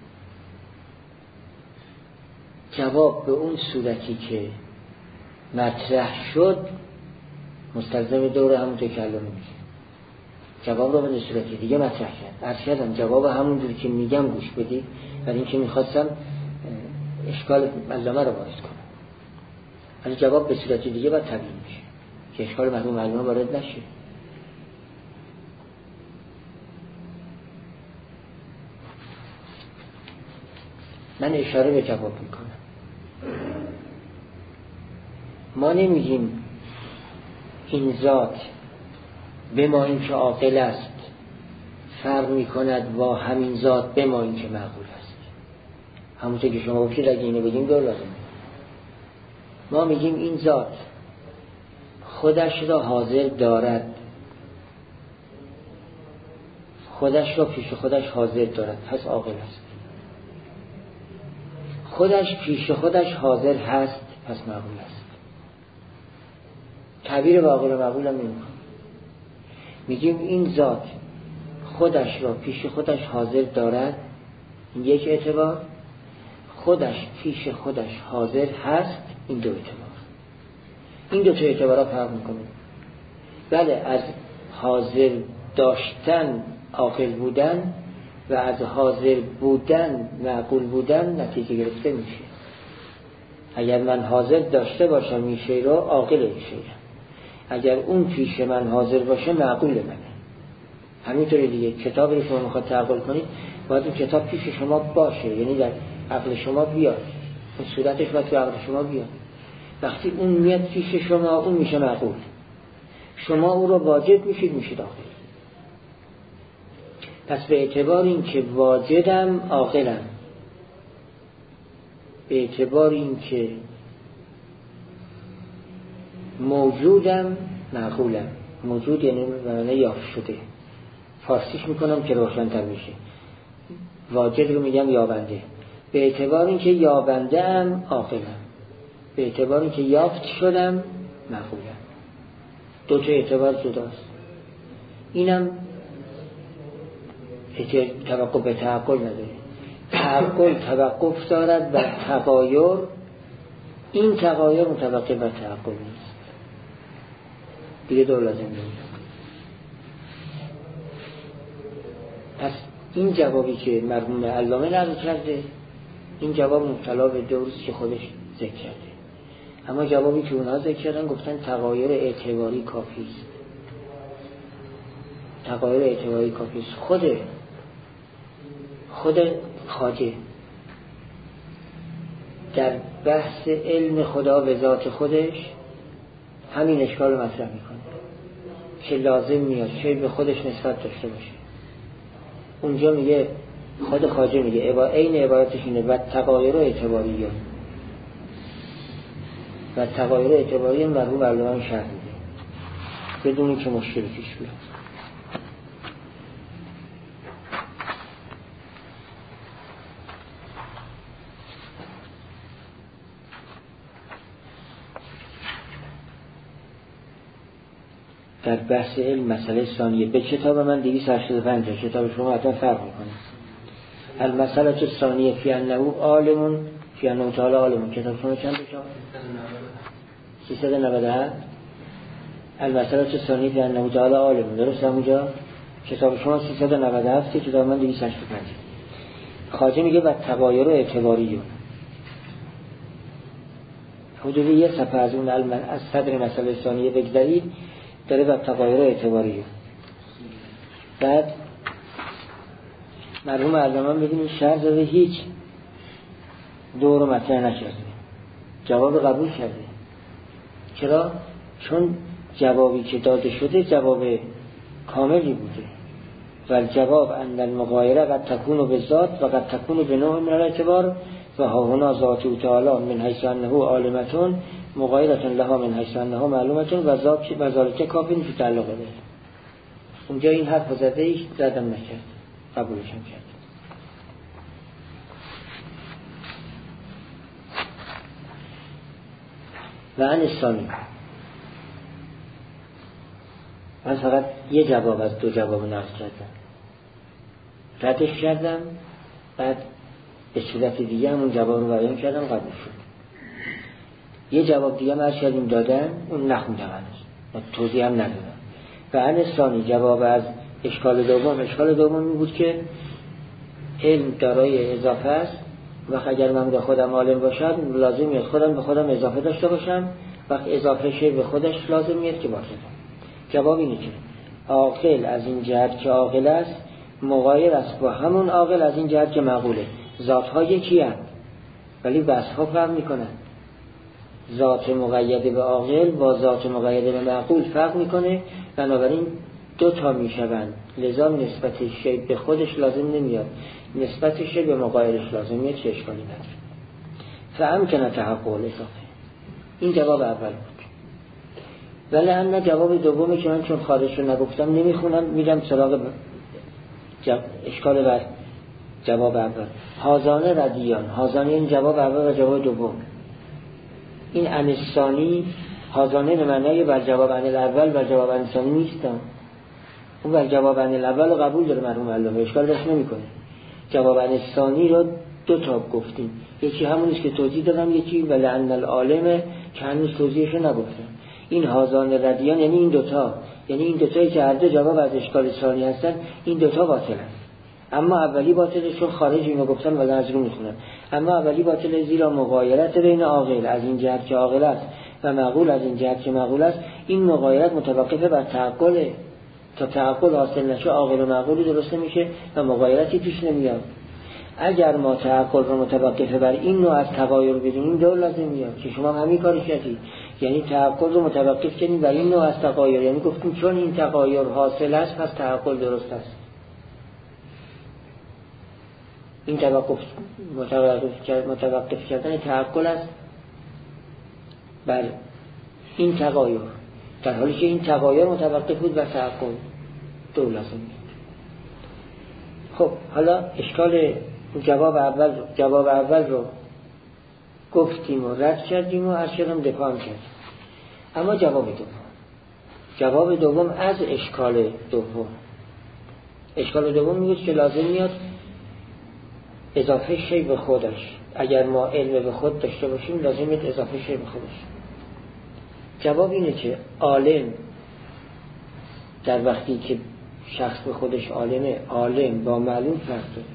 جواب به اون صورتی که مطرح شد مستلزم دور همون که علامه میگه. جواب رو به صورتی دیگه مطرح کرد. عرض کردم جواب همون جوری که میگم گوش بدی، برای اینکه میخواستم اشکال علامه رو وارد کنم. ولی جواب به صورتی دیگه باید تبیین میشه که اشکال مرحوم علامه وارد نشه. من اشاره به جواب میکنم. ما نمیگیم این ذات به ما این که عاقل است فرق میکند با همین ذات به ما این که معقول است. همونطور که شما گفتید اگه اینو بگیم دور لازم. ما میگیم این ذات خودش را حاضر دارد، خودش را پیش خودش حاضر دارد، پس عاقل است. خودش پیش خودش حاضر هست، پس معقول است. تعبیر با عاقل و معقول هم نمی‌کنه. میگیم این ذات خودش را پیش خودش حاضر دارد، این یک اعتبار. خودش پیش خودش حاضر هست، این دو اعتبار. این دو تا اعتبارات فرق میکنه. بله از حاضر داشتن عاقل بودن و از حاضر بودن معقول بودن نتیجه گرفته میشه. اگر من حاضر داشته باشم میشه رو عاقل میشه، اگر اون پیش من حاضر باشه معقول منه. همینطوری دیگه کتابی رو شما میخواد تعقل کنید باید اون کتاب پیش شما باشه، یعنی در عقل شما بیاد، اون صورتش باید تو عقل شما بیاد. وقتی اون میاد پیش شما اون میشه معقول، شما اون رو واجد میشید میشید عاقل. پس به اعتبار این که واجدم عاقلم، به اعتبار این که موجودم معقولم. موجود یعنی معنی یافت شده، فارسیش میکنم که روشن‌تر میشه. واجد رو میگم یابنده. به اعتبار این که یابنده ام عاقلم، به اعتبار این که یافت شدم معقولم. دو تا اعتبار جداست. اینم توقف به تعقل نداره. تعقل توقف دارد و تغایر، این تغایر متوقف به تعقل نیست. دیگه دور لازم نیست. پس این جوابی که مرحوم علامه نقل کرده این جواب مبتلا به دوست که خودش ذکر کرده، اما جوابی که اونها ذکر کردن گفتن تغایر اعتباری کافی است. تغایر اعتباری کافی است. خود خود خواجه در بحث علم خدا به ذات خودش همین اشکال رو مطرح میکنه که لازم میاد شاید به خودش نسبت داشته باشه. اونجا میگه خود خواجه میگه عبا... این عبارتش اینه و تغایر اعتباریه و تغایر اعتباری مرحوم علامه شرح میده بدون که مشکل پیش بیاد. در بحث علم مسئله ثانیه به کتاب من دویست و هشتاد و پنج، کتاب شما حتما فرق میکنه. المسئله الثانیه فی انه عالم، فی انه تعالی عالم. کتاب شما چند بشه؟ سیصد و نود و هفت. المسئله الثانیه فی انه تعالی عالم، درست همونجا کتاب شما سیصد و نود و هفت، کتاب من دویست و هشتاد و پنج. خواجه میگه و تغایر اعتباریه. حدود یه صفحه از اون علم از صدر مسئله ثانیه بگذارید داره و تغایر اعتباریه. بعد مرحوم علامه ببینید شرح داده هیچ دو رو مطرح نکرده، جواب قبول کرده. چرا؟ چون جوابی که داده شده جواب کاملی بوده و جواب ان المغایره قد تکون به ذات و قد تکون به نوع من الاعتبار و ها هنا ذات او تعالی من حیث انه عالمتون مغایرتون لها من حیث انه معلومتون و ذات و ذالک کافین فی تعلق ده. اونجا این حرف زده ایش زدم نکرد، قبولشم کرد. و عن الثانی، من فقط یه جواب از دو جواب نقل کردم، ردش کردم، بعد به صورت دیگه همون جواب رو بیان کردم، قبول شد. یه جواب دیگه مرد کردیم دادن، اون نخوندم هنوز و توضیح هم ندادم. و عن الثانی، جواب از اشکال دوم، اشکال دوم این بود که علم دارای اضافه است. وقت اگر من به خودم عالم باشم لازم میاد خودم به خودم اضافه داشته باشم، وقت اضافه شه به خودش لازم میاد که باشه. جواب اینه که عاقل از این جهت که عاقل است مغایر است با همون عاقل از این جهت که معقوله. ذات‌ها یکی هست ولی بحث‌ها فرق میکنن. ذات مقید به عاقل با ذات مقید به معقول فرق میکنه، بنابراین دو تا میشوند. لذا نسبت شی به خودش لازم نمیاد، نسبت شی به مغایرش لازم میاد، چه اشکالی نداره. فامکن تحقق الاضافه. این جواب اول بود. ولی اما جواب دومی که من چون خارج رو نگفتم نمیخونم، میرم سراغ جب... اشکال بر جواب اول. هازانه ردیان، هازانه این جواب اول و جواب دوم. این انسانی هازانه به معنی بر جواب عن الاول و جواب انسانی نیستم. اون بر جواب عن الاول رو قبول داره مرحوم علامه، اشکال داشت نمیکنه. جواب انسانی رو دو تا گفتیم، یکی همونیست که توضیح دادم، یکی ولعن العالمه که هنوز توضیحشو نگفتم. این هازانه ردیان یعنی این دوتا، یعنی این دوتایی که هر دو جواب از اشکال ثانی هستن، این دوتا باطلن. اما اولی باطله چون خارج اینو گفتن ولی از رو میخونن. اما اولی باطله زیرا مغایرت بین عاقل از این جهت که عاقل است و معقول از این جهت که معقول است، این مغایرت متوقفه بر تعقله. تا تعقل حاصل نشه عاقل و معقولی درست نمیشه و مغایرتی پیش نمیاد. اگر ما تعقل رو متوقفه بر این نوع از تغایر بدونیم دور لازم میاد که شما همین کاری کردید. یعنی تعقل رو متوقف کنیم بر این نوع از تغایر، یعنی گفتیم چون این تغایر حاصل است پس تعقل درست است. این توقف متوقف متوقف کردن تعقل است بر این تغایر، در حالی که این تغایر متوقف بود بر تعقل دور لازم میاد. خب حالا اشکال جواب اول جواب اول رو گفتیم و رد کردیم و ارشدم دفاع کردیم. اما جواب دوم جواب دوم از اشکال دوم اشکال دوم میگه که لازم میاد اضافه شی به خودش. اگر ما علم به خود داشته باشیم لازم میاد اضافه شی به خودش. جواب اینه که عالم در وقتی که شخص به خودش عالمه، عالم با معلوم فرق داره.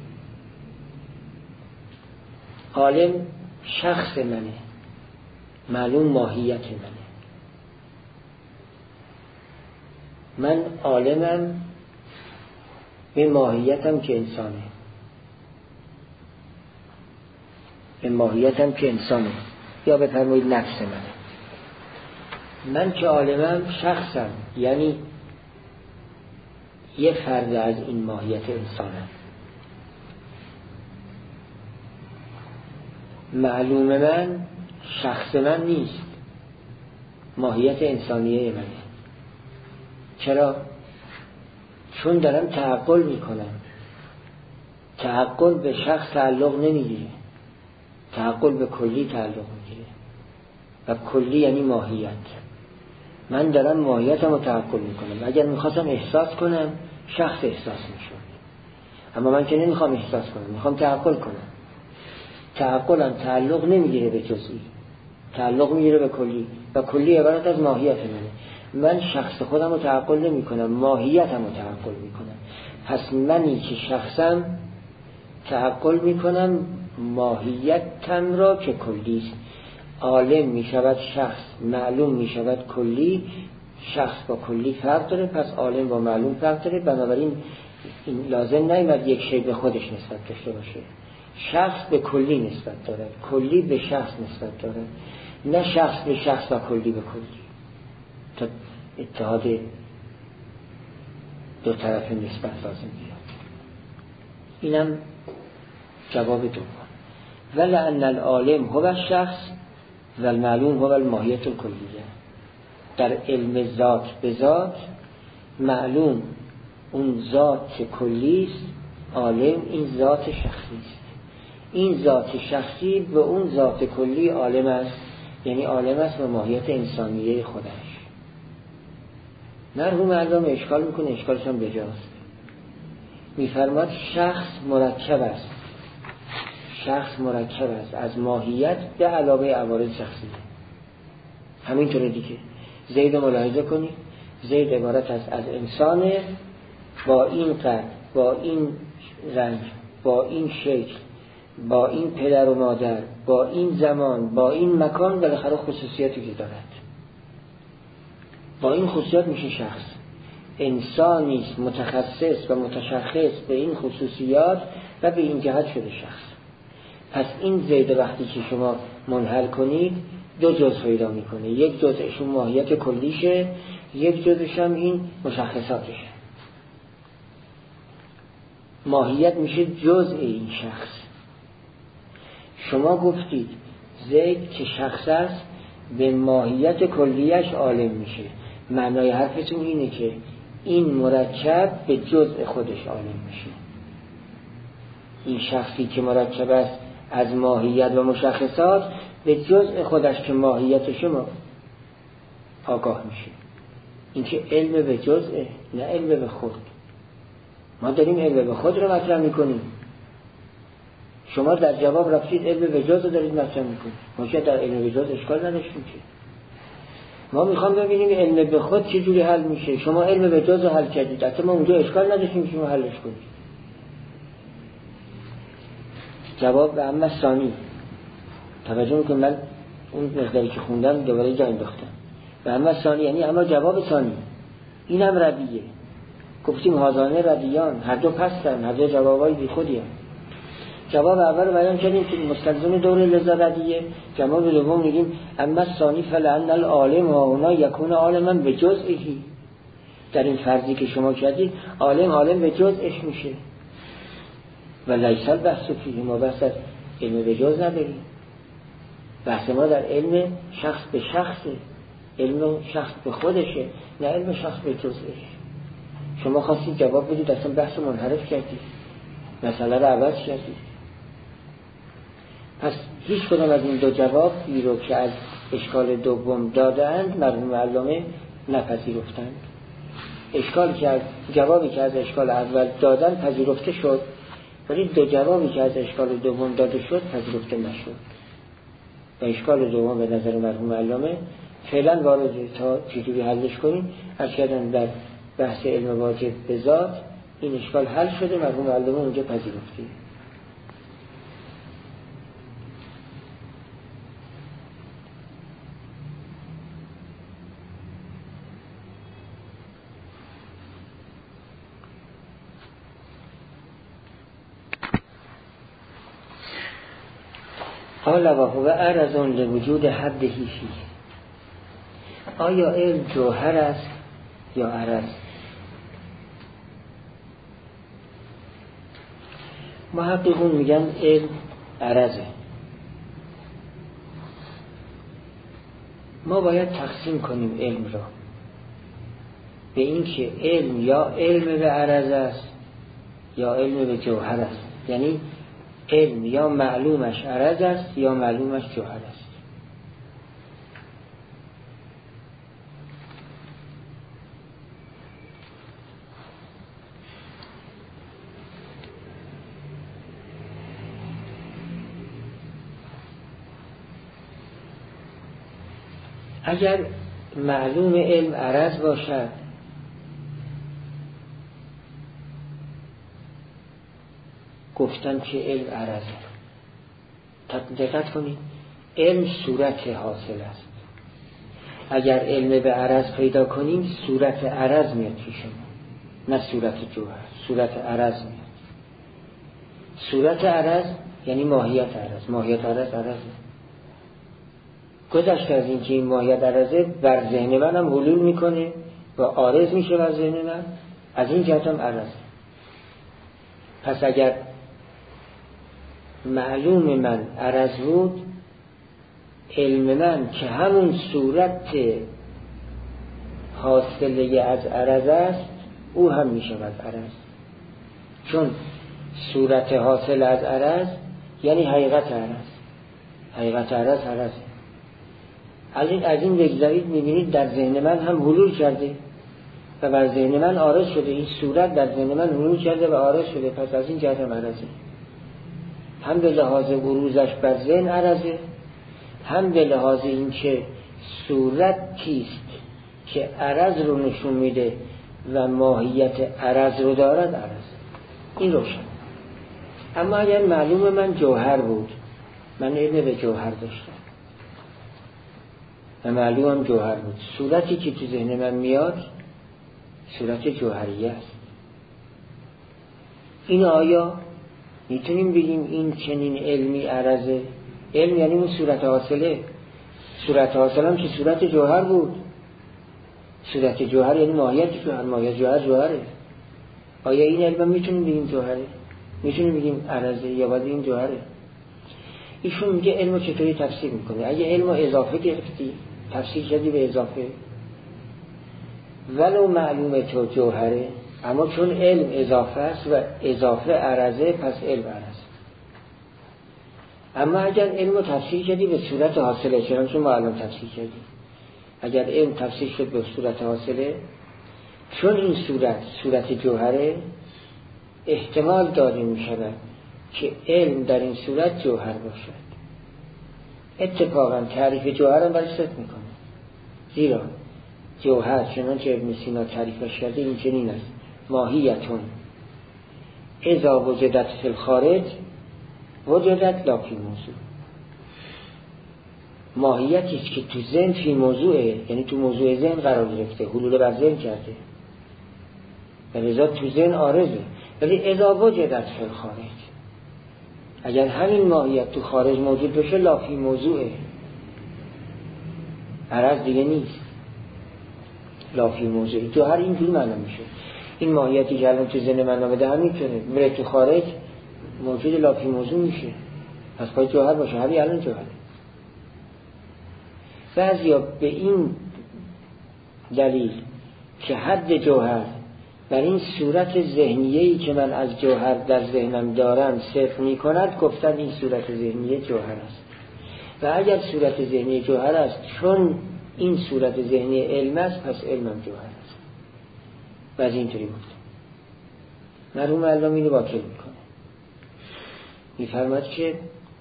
عالم شخص منه، معلوم ماهیت منه. من عالمم به ماهیتم که انسانه، به ماهیتم که انسانه، یا بفرمایید نفس منه. من که عالمم شخصم، یعنی یه فرد از این ماهیت انسانم. معلوم من شخص من نیست، ماهیت انسانیه منه. چرا؟ چون دارم تعقل میکنم. تعقل به شخص تعلق نمیگیره، تعقل به کلی تعلق میگیره و کلی یعنی ماهیت. من دارم ماهیتم رو تعقل میکنم. اگر میخواستم احساس کنم شخص احساس میشون، اما من که نمیخوام احساس کنم، میخوام تعقل کنم. تعقلم تعلق نمیگیره به جزئی، تعلق میگیره به کلی و کلی عبارت از ماهیت منه. من شخص خودم رو تعقل نمی کنم، ماهیتم رو تعقل می کنم. پس منی که شخصم تعقل می کنم ماهیتم را که کلیست. عالم می شود شخص، معلوم می شود کلی. شخص با کلی فرق داره، پس عالم با معلوم فرق داره. بنابراین این لازم نیامد یک شی به خودش نسبت داشته باشه. شخص به کلی نسبت دارد، کلی به شخص نسبت دارد، نه شخص به شخص و کلی به کلی. تا اتحاد دو طرف نسبت لازم بیاد. اینم جواب دوم. ولأن العالم هو الشخص و المعلوم هو الماهیت الکلیه. در علم ذات به ذات معلوم اون ذات کلی است، عالم این ذات شخصی است. این ذات شخصی به اون ذات کلی عالم است، یعنی عالم است و ماهیت انسانیه خودش. مرحوم مردم اشکال میکنه، اشکالش هم بجاست. میفرماد شخص مرکب است، شخص مرکب است از ماهیت به علاوه عوارض شخصی. همینطوره دیگه. زید ملاحظه کنی، زید عبارت است از انسان با این قد، با این رنگ، با این شکل، با این پدر و مادر، با این زمان، با این مکان، بالاخره خصوصیاتی که دارد. با این خصوصیات میشه شخص. انسانی است متخصص و متشخص به این خصوصیات و به این جهت شده شخص. پس این زید وقتی که شما منحل کنید دو جزء پیدا میکنه. یک جزءشون ماهیت کلیشه، یک جزءش هم این مشخصاتشه. ماهیت میشه جزء این شخص. شما گفتید زید که شخص است به ماهیت کلیش عالم میشه. معنای حرفتون اینه که این مرکب به جزء خودش عالم میشه. این شخصی که مرکب است از ماهیت و مشخصات به جزء خودش که ماهیت شما آگاه میشه. این که علم به جزء، نه علم به خود. ما داریم علم به خود رو مطرح میکنیم، شما در جواب رفتید علم به جزء دارید مطرح میکنید. ما که در علم به جزء اشکال نداشتیم که. ما میخوام ببینیم علم به خود چجوری حل میشه. شما علم به جز حل کردید، حتی ما اونجا اشکال نداشتیم که شما حلش کنید. جواب و اما ثانی، توجه میکنم من اون مقداری که خوندم دوباره جا انداختم. و اما ثانی یعنی اما جواب ثانی، اینم ردیه. گفتیم هازانه ردیان، هر دو پستن، هر دو جوابای بی خودی هم. جواب اول رو بیان کردیم که مستلزم دور لذا ردیه. جواب دوم میگیم اما ثانی فلعن العالم ها هنا یکون عالما به جزئی. در این فرضی که شما کردید عالم عالم به جزءش میشه. و لیس البحث فیه، ما بحث از علم به جز نداریم. بحث ما در علم شخص به شخصه، علم شخص به خودشه، نه علم شخص به جزش. شما خواستید جواب بدید، اصلا بحث منحرف کردید، مسئله رو عوض کردید. پس هیچ کدام از این دو جوابی رو که از اشکال دوم دادند مرحوم علامه نپذیرفتند. اشکال که از جوابی که از اشکال اول دادن پذیرفته شد، ولی دو جوابی که از اشکال دوم داده شد پذیرفته نشد. و اشکال دوم به نظر مرحوم علامه فعلا وارد تا چجوری حلش کنیم از کردن در بحث علم واجب به ذات این اشکال حل شده، مرحوم علامه اونجا پذیرفته. قال و هو عرض لوجود حده فیه. آیا علم جوهر است یا عرض؟ محققون میگن علم عرضه. ما باید تقسیم کنیم علم را به این که علم یا علم به عرض است یا علم به جوهر است. یعنی علم یا معلومش عرض است یا معلومش جوهر است. اگر معلوم علم عرض باشد گفتن که علم عرضه. دقت کنید، علم صورت حاصل است. اگر علم به عرض پیدا کنیم صورت عرض میاد پیش ما، نه صورت جوهر. صورت عرض میاد. صورت عرض یعنی ماهیت عرض. ماهیت عرض عرضه. گذشته از این که این ماهیت عرضه بر ذهن من هم حلول میکنه و عارض میشه بر ذهن من، از این جهت هم عرضه. پس اگر معلوم من عرض بود، علم من که همون صورت حاصله از عرض است او هم می شود عرض. چون صورت حاصل از عرض یعنی حقیقت عرض. حقیقت عرض عرضه. از این از این بگذارید میبینید در ذهن من هم حلول کرده و بر ذهن من عارض شده. این صورت در ذهن من حلول کرده و عارض شده، پس از این جهت هم عرضه. هم به لحاظ بروزش بر ذهن عرضه، هم به لحاظ این که صورت کیست که عرض رو نشون میده و ماهیت عرض رو دارد عرض. این روشن. اما اگر معلوم من جوهر بود، من علم به جوهر داشتم و معلومم جوهر بود، صورتی که تو ذهن من میاد صورت جوهریه است. این آیا میتونیم بگیم این چنین علمی عرضه؟ علم یعنی اون صورت حاصله. صورت حاصله هم که صورت جوهر بود. صورت جوهر یعنی ماهیت جوهر. ماهیت جوهر جوهره. آیا این علم میتونیم بگیم جوهره؟ میتونیم بگیم عرضه یا باید این جوهره؟ ایشون میگه علمو چطوری تفسیر میکنه؟ اگه علمو اضافه گرفتی تفسیر کردی به اضافه، ولو معلومه تو جوهره، اما چون علم اضافه است و اضافه عرضه، پس علم عرضه. اما اگر علم رو تفسیر کردی به صورت حاصله، چنانچه ما الان تفسیر کردیم، اگر علم تفسیر شد به صورت حاصله، چون این صورت صورت جوهره، احتمال داده می شود که علم در این صورت جوهر باشد. اتفاقا تعریف جوهر هم برای ست میکنه. زیرا جوهر چنانچه ابن سینا تعریفش کرده این چنین است: ماهیتون اذا وجدت فی الخارج وجدت لا فی موضوع. ماهیتی است که تو ذهن فی موضوعه، یعنی تو موضوع ذهن قرار گرفته، حلول بر ذهن کرده و لذا تو ذهن عارضه. ولی اذا وجدت فی الخارج، اگر همین ماهیت تو خارج موجود بشه، لا فی موضوعه، عرض دیگه نیست، لا فی موضوعه. جوهر اینجور معنا میشه. این ماهیتی که الان تو ذهن من آمده همینطوره، میره تو خارج موجود لا فی موضوع میشه. پس باید جوهر باشه. همین الان جوهره. بعضیا به این دلیل که حد جوهر بر این صورت ذهنیه‌ای که من از جوهر در ذهنم دارم صرف می کند، گفتن این صورت ذهنیه جوهر است. و اگر صورت ذهنی جوهر است، چون این صورت ذهنی علم است، پس علمم جوهر است. و از اینطوری بود مرحوم علامه اینو واکل میکنه، میفرماد که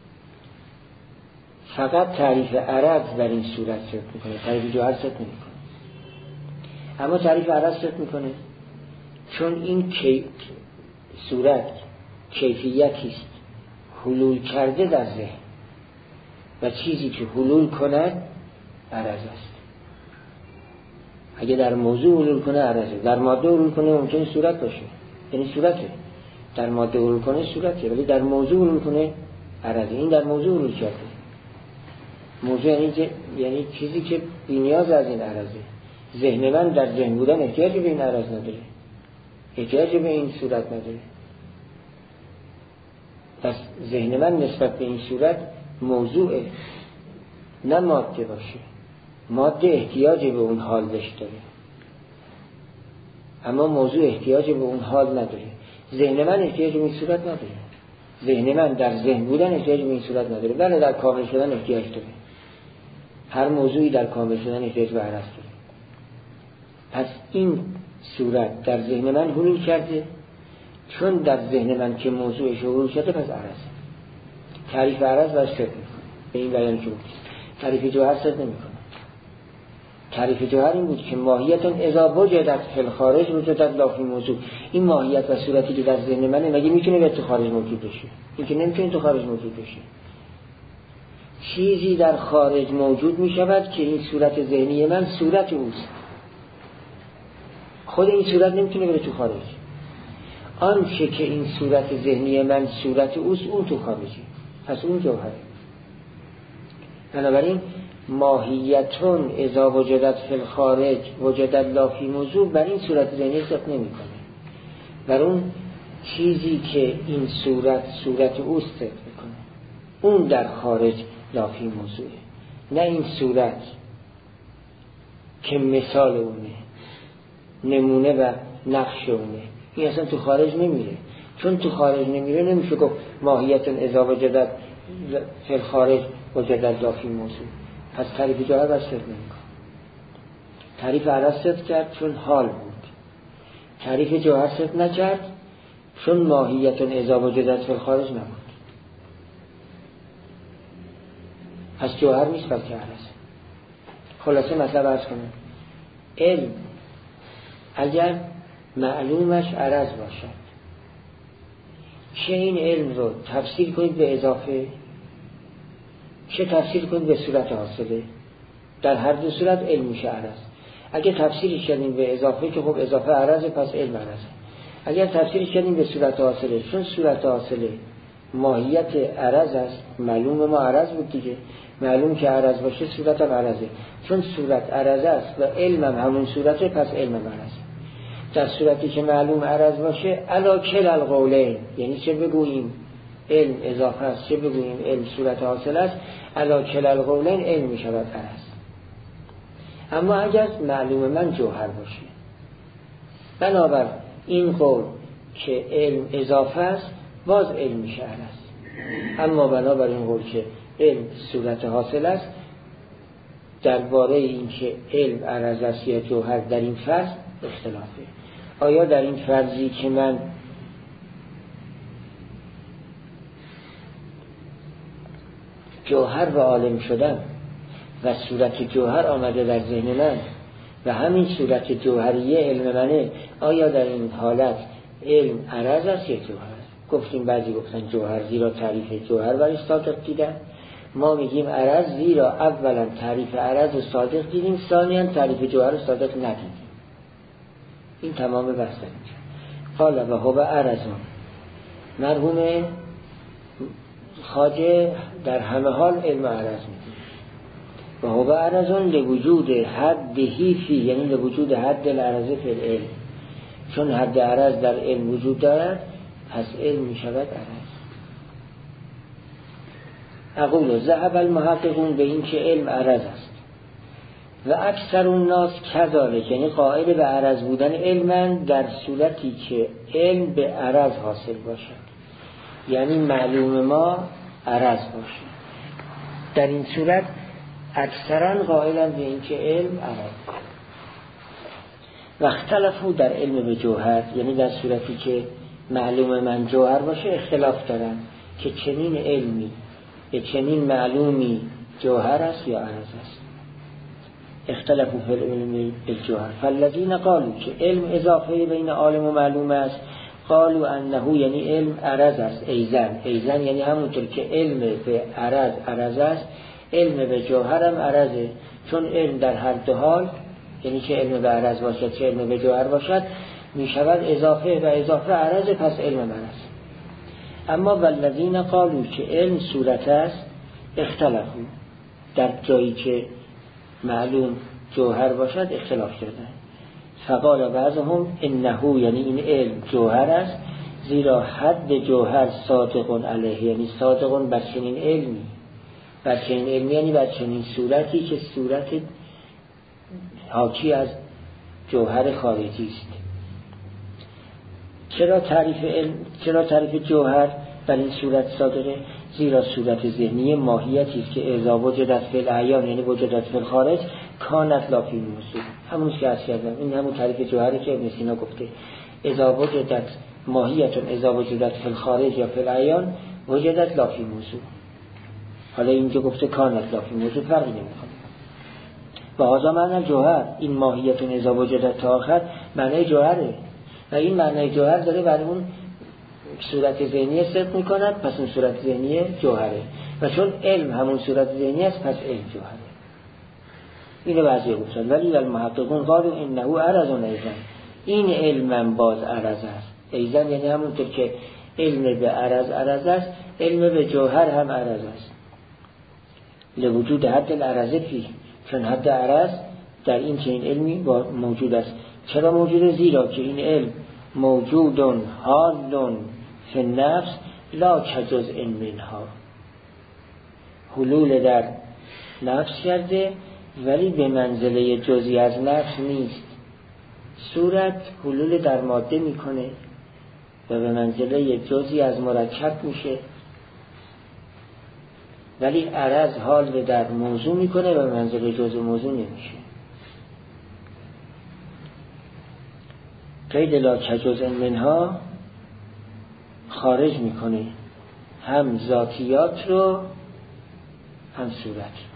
فقط تعریف عرض بر این صورت صرف میکنه، تعریف جوهر صرف نمیکنه. اما تعریف عرض صرف میکنه چون این کی... صورت کیفیتی است حلول کرده در ذهن و چیزی که حلول کند عرض است. اگه در موضوع حلول کنه عرضه، در ماده حلول کنه ممکنه صورت باشه، یعنی صورته. در ماده حلول کنه صورته، ولی در موضوع حلول کنه عرضه. این در موضوع حلول کرده. موضوع یعنی, ج... یعنی چیزی که بی‌نیاز از این عرضه. ذهن من در ذهن بودن احتیاج به این عرض نداره، احتیاج به این صورت نداره. پس ذهن من نسبت به این صورت موضوعه، نه ماده باشه. ماده احتیاج به اون حال بهش داره، اما موضوع احتیاج به اون حال نداره. ذهن من احتیاج به این صورت نداره. ذهن من در ذهن بودن احتیاج به این صورت نداره، بله در کامل شدن احتیاج داره. هر موضوعی در کامل شدن احتیاج به عرض داره. پس این صورت در ذهن من حلول کرده، چون در ذهن من که موضوعش حلول شده، پس عرض. تعریف عرض باید صرف میکنه به این بیان که بود. تعریف جوهر صرف نمیکنه. تعریف جوهر این بود که ماهیتون اذا وجدت فی الخارج وجدت لا فی موضوع. این ماهیت و صورتی که در ذهن منه مگه میتونه به تو خارج موجود بشه؟ این که نمیتونه تو خارج موجود بشه. چیزی در خارج موجود میشود که این صورت ذهنی من صورت اوست. خود این صورت نمیتونه بره تو خارج. آنچه که این صورت ذهنی من صورت اوست، اون تو خارجی، پس اون جوهره. بنابراین ماهیتون اذا وجدت فی الخارج وجدت لا فی موضوع بر این صورت ذهنی صرف نمی کنه، بر اون چیزی که این صورت صورت اوست صرف میکنه. اون در خارج لا فی موضوعه، نه این صورت که مثال اونه، نمونه و نقش اونه. این اصلا تو خارج نمیره. چون تو خارج نمیره نمیشه گفت ماهیتون اذا وجدت فی الخارج وجدت لا فی موضوع. پس تعریف جوهر بس صرف نمیکنه. تعریف عرض صرف کرد چون حال بود. تعریف جوهر صرف نکرد چون ماهیتون اذا وجدت فی الخارج نبود. پس جوهر نیست بلکه عرض. خلاصه مطلب عرض کنم، علم اگر معلومش عرض باشد، چه این علم رو تفسیر کنید به اضافه، چه تفسیر کنید به صورت حاصله، در هر دو صورت علم میشه عرض. اگه تفسیرش کردیم به اضافه که خب اضافه عرضه، پس علم عرضه. اگر تفسیرش کردیم به صورت حاصله، چون صورت حاصله ماهیت عرض است، معلوم ما عرض بود دیگه، معلوم که عرض باشه صورت هم عرضه. چون صورت عرض است و علم هم همون صورته، پس علم هم عرضه. در صورتی که معلوم عرض باشه علا کل القولین، یعنی چه بگوییم علم اضافه است، چه بگوییم علم صورت حاصل است، علا کل القولین علم می شود عرض. اما اگر معلوم من جوهر باشه، بنابر این قول که علم اضافه است، باز علم میشه عرض. اما بنابر این قول که علم صورت حاصل است، درباره این که علم عرض است یا جوهر در این فرض اختلافه. آیا در این فرضی که من جوهر و عالم شدم، و صورت جوهر آمده در ذهن من و همین صورت جوهریه علم منه، آیا در این حالت علم عرض است یا جوهر؟ گفتیم بعضی گفتن جوهر، زیرا تعریف جوهر برای صادق دیدن. ما میگیم عرض، زیرا اولا تعریف عرض و صادق دیدیم، ثانیا تعریف جوهر و صادق ندیدیم. این تمام بحث اینجا. قال و هو عرضون، مرحوم خواجه در همه حال علم عرض میدید. و هو عرضون لوجود حدهی فی، یعنی لوجود حد العرض فی العلم، چون حد عرض در علم وجود دارد پس علم می شود عرض. اقول ذهب المحققون به این که علم عرض است و اکثر الناس کذالک، یعنی قائل به عرض بودن علمن در صورتی که علم به عرض حاصل باشد، یعنی معلوم ما عرض باشد. در این صورت اکثرا قائلن به این که علم عرض. و اختلفو در علم به جوهر، یعنی در صورتی که معلوم من جوهر باشه اختلاف دارن که چنین علمی به چنین معلومی جوهر است یا عرض است. اختلفو فی العلم بالجوهر فالذین قالوا که علم اضافه بین عالم و معلوم است، قالوا انه یعنی علم عرض است. ایزن ایزن یعنی همونطور که علم به عرض عرض است، علم به جوهر هم عرضه، چون علم در هر دو حال، یعنی که علم به عرض باشد چه علم به جوهر باشد، می شود اضافه و اضافه عرض، پس علم من است. اما والذین قالوا که علم صورت است، اختلافو در جایی که معلوم جوهر باشد اختلاف کردن. فقال بعضهم انه یعنی این علم جوهر است، زیرا حد جوهر صادق علیه، یعنی صادق بر چنین علمی، بر چنین علمی یعنی بر چنین صورتی که صورت حاکی از جوهر خارجی است. چرا تعریف علم، چرا تعریف جوهر بر این صورت صادقه؟ زیرا صورت ذهنی ماهیتی است که اذا وجدت فی الاعیان، یعنی وجدت فی الخارج، کانت لا فی الموصول. همون که عرض کردم، این همون تعریف جوهری که ابن سینا گفته، اذا وجدت ماهیتون اذا وجدت فی الخارج یا فی الاعیان وجدت لا فی الموصول. حالا اینجا گفته کانت لا فی الموصول، فرقی نمیکنه. و هذا معنی جوهر، این ماهیتون اذا وجدت تا آخر معنی جوهره و این معنی جوهر داره برای اون صورت ذهنی صدق میکند، پس اون صورت ذهنی جوهره و چون علم همون صورت ذهنی است پس علم جوهره. اینو بعضی گفتن. ولی المحققون قالوا انه عرض ایزن، این علم باز عرض است. ایزن یعنی همونطور که علم به عرض عرض است، علم به جوهر هم عرض است. لوجود حد العرض فی، چون حد عرض در این چنین علمی موجود است. چرا موجوده؟ زیرا که این علم موجودون حالون فی النفس لا کجزء منها، حلول در نفس کرده ولی به منزله جزئی از نفس نیست. صورت حلول در ماده میکنه و به منزله جزئی از مرکب میشه، ولی عرض حال در موضوع میکنه و به منزله جزء موضوع نمیشه. قید لا کجزء منها خارج میکنه هم ذاتیات رو هم صورت رو.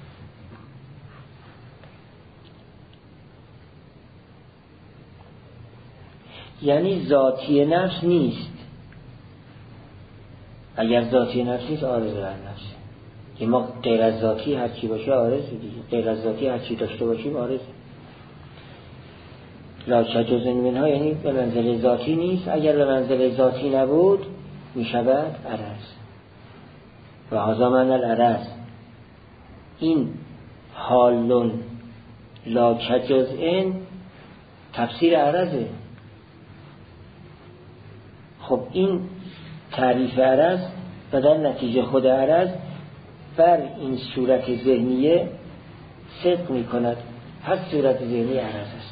یعنی ذاتی نفس نیست. اگر ذاتی نفس نیست عارض بر نفس، که ما غیر از ذاتی هر چی باشه عارض دیگه، غیر از ذاتی هر چی داشته باشیم عارض. لا کجزء منها یعنی به منزله ذاتی نیست. اگر به منزله ذاتی نبود می شود عرض. و هذا معنی العرض، این حالون لا کجزء تفسیر عرضه. خب این تعریف عرض و در نتیجه خود عرض بر این صورت ذهنیه صدق می کند. هر صورت ذهنی عرض است.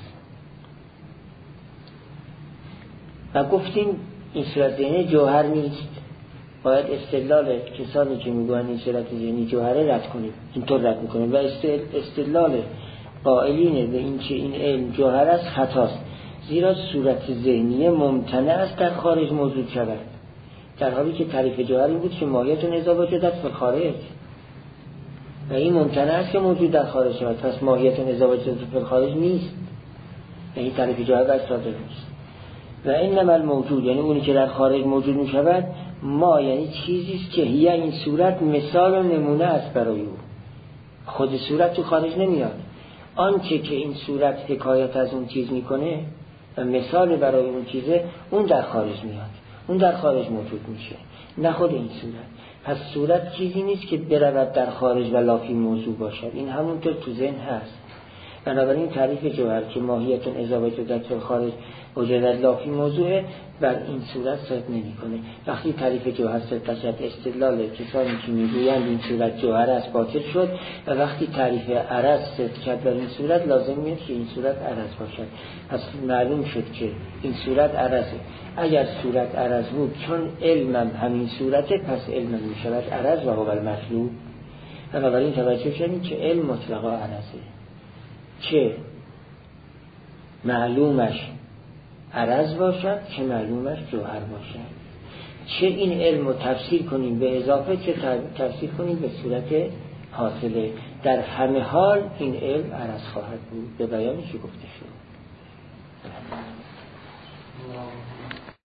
و گفتیم این صورت ذهنی جوهر نیست. باید استدلال کسانی که میگوین این صورت ذهنی جوهره رد کنیم، اینطور رد میکنیم. و استدلال قائلین به این که این علم جوهر است خطاست، زیرا صورت ذهنی ممتنع است در خارج موجود شود، در حالی که تعریف جوهر این بود که ماهیتون اذا وجدت فی الخارج. و این ممکنه است که موجود در خارج شود، پس ماهیت اذا وجد فی الخارج نیست، یعنی تعریف جوهر بر صادر نیست. و انما الموجود یعنی اونی که در خارج موجود می شود، ما یعنی چیزی است که هی این صورت مثال و نمونه است برای او. خود صورت تو خارج نمیاد، آنچه که این صورت حکایت از اون چیز میکنه و مثال برای اون چیزه، اون در خارج میاد، اون در خارج موجود میشه، نه خود این صورت. پس صورت چیزی نیست که برود در خارج و لافی موضوع باشد، این همونطور تو ذهن هست. بنابراین تعریف جوهر که ماهیتون اذا وجدت فی الخارج وجدت لافی موضوعه، بر این صورت صدق نمیکنه. وقتی تعریف جوهر صدق شد، استدلال کسانی که میگویند این صورت جوهر است باطل شد، و وقتی تعریف عرض صدق شد بر این صورت، لازم میاد که این صورت عرض باشد. پس معلوم شد که این صورت عرضه. اگر صورت عرض بود، چون علمم همین صورته، پس علمم میشود عرض و هو المطلوب. بنابراین توجه کنید که علم مطلقا عرضه، چه معلومش عرض باشد، چه معلومش جوهر باشد. چه این علم رو تفسیر کنیم به اضافه، چه تفسیر کنیم به صورت حاصله، در همه حال این علم عرض خواهد بود. به بیانش گفته شد.